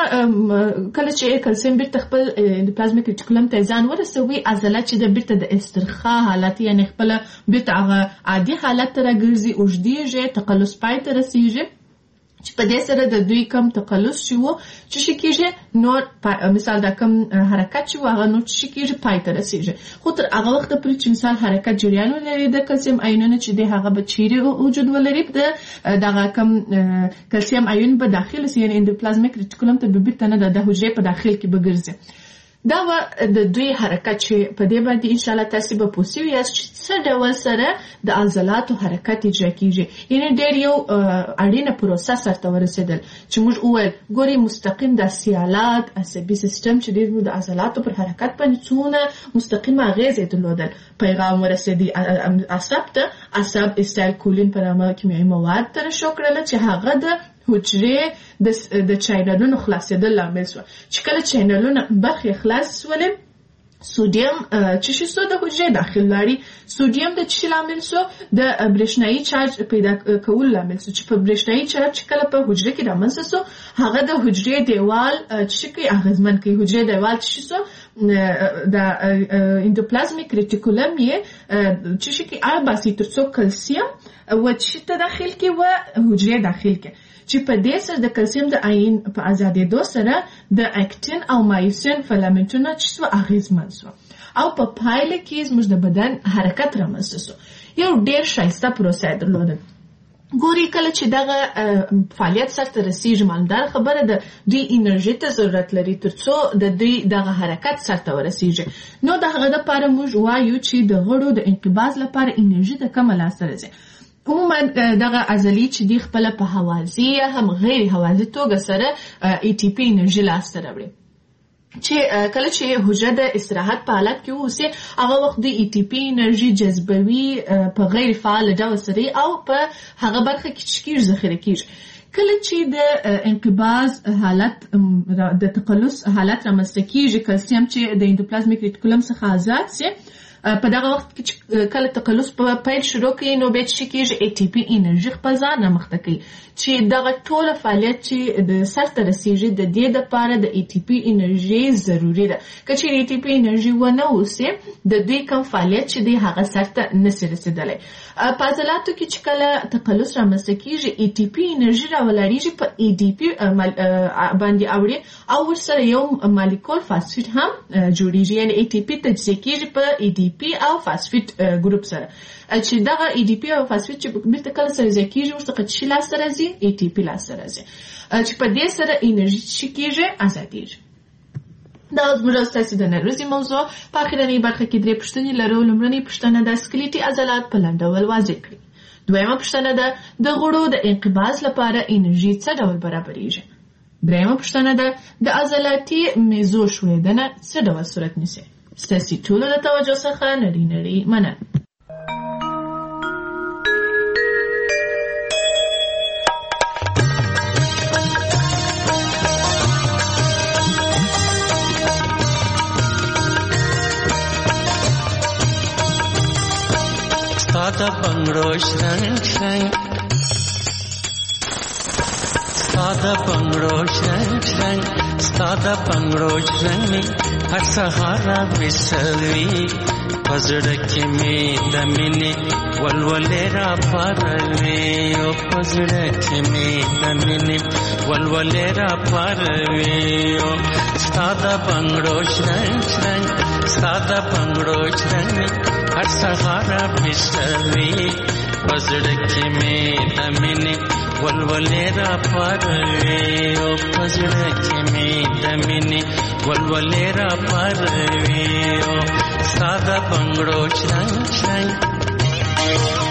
کله چې کلسیم بیرته خپل اندوپلازمیک ریټیکولم ته ځان ورسوي عضله چې د بیرته د استرخاء حالت یعنی خپل بیرته هغه عادي حالت ته راګرځي، اوږدیږي، تقلص پای ته رسیږي، چې په دې سره د دوی کم تقلص شي وو چې شي کېږي نور مثال دا کم حرکت شي وو هغه نور شي کېږي پای ته رسیږي. خو تر هغه وخت پورې چې مثال حرکت جریان ولري د کلسیم آیونونه چې د هغه به چیرې وجود ولري د دغه کم کلسیم آیون په داخل سي یعنی اندوپلازمیک ریټیکولم ته به بیرته نه د حجرې په داخل کې به ګرځي. دا و د دوی حرکت چې په دې باندې ان شاء الله تاسو به پوښیو یاست چې څه ډول سره د عضلاتو حرکت اجرا کیږي. یعنی ډېر یو اړینه پروسه سره ورسېدل چې موږ وویل ګوري مستقیم د سیالات عصبي سیستم چې د عضلاتو پر حرکت باندې څونه مستقیمه اغیزه درلودل. پیغام ورسېدي عصب ته، عصب اسټایل کولین په نامه کیمیاوي مواد ترشح کړل چې هغه د حجرې د چینلونو خلاصېدل لامل شو. چې کله چینلونه برخې خلاص شولې سودیم چې شي سو د حجرې داخل لاړي، سودیم د چی لامل شو د برېښنايي چارج پیدا کول لامل شو، چې په برېښنايي چارج چې کله په حجرې کې رامنځته شو هغه د حجرې دیوال چې کوي اغیزمن کوي. حجرې دیوال چې شو د اندوپلازمیک ریټیکولم یې چې شي کې آباسي ترڅو کلسیم و چې ته داخل کې و حجرې داخل کې، چې په دې سره د کلسیم د آیون په آزادېدو سره د اکټین او مایوسین فیلامنټونه چې سو اغیزمن سو او په پایله کې زموږ د بدن حرکت رامنځته سو. یو ډېر ښایسته پروسه درلوده. ګوري کله چې دغه فعالیت سره رسیږي مالدار خبره ده دوی انرژي ته ضرورت لري ترڅو د دوی دغه حرکت سره ورسیږي. نو دغه لپاره موږ وایو چې د غړو د انقباض لپاره انرژي د کم لاسته راځي. عموما دغه عضلې چې دی خپل په حوازي یا هم غیر حوازي توګه سره ای ټي پی انرژي لاسته راوړي، چې کله چې حجره د استراحت په حالت کې اوسي هغه وخت د ای ټي پی انرژي جذبوي په غیر فعال ډول سره او په هغه برخه کې چې کیږي ذخیره کیږي. کله چې د انقباض حالت د تقلص حالت رامنځته کیږي کلسیم چې د اندوپلازمیک ریټیکولم څخه آزاد سي په دغه وخت کې کله تقلص په پیل شروع کوي نو به چې کېږي ای ټي پی انرژي خپل ځان رامخته کوي، چې دغه ټوله فعالیت چې د سر ته رسیږي د دې لپاره د ای ټي پی انرژي ضروري ده. که چې ای ټي پی انرژي ونه اوسي د دوی کوم فعالیت چې دی هغه سر ته نشي رسیدلی. په عضلاتو کې چې کله تقلص رامنځته کېږي ای ټي پی انرژي راولاړېږي په ای ډي پي باندې اوړي او ورسره یو مالیکول فاسفیټ هم جوړیږي، یعنی ای ټي پی تجزیه کېږي په ای ډي پی او فاسفیټ ګروپ سره، چې دغه ای ډي پی او فاسفیټ چې بیرته کله سره ځای کېږي ورڅخه چې لاسته راځي ای ټي پی لاسته راځي، چې په دې سره انرژي چې کېږي ازادېږي. دا زموږ ستاسو د نن ورځې موضوع. په اخرنۍ برخه کې درې پوښتنې لرو. لومړنۍ پوښتنه د سکلیټي عضلات په لنډ ډول واضح کړئ. دویمه پوښتنه ده د غړو د انقباض لپاره انرژي څه ډول برابرېږي. دریمه پوښتنه ده د عضلاتي میزو ښویېدنه څه ډول صورت نیسي. ستاسو ټولو د توجه څخه نړۍ نړۍ مننه. ستا د بنګړو شرنګ شرنګ ساده بنگړو شرنګ شرنګ ساده بنگړو شرنګ هر سهار وسوي پزړه کې می د مینې ولولې را پروي او پزړه کې می د مینې ولولې را پروي او ساده بنگړو شرنګ شرنګ ساده بنگړو شرنګ هر سهار وسوي پزړه کې می د مینې ولولې را پروي او پزړه کې می د مینې ولولې را پروي او ساده بنگړو شرنګ شرنګ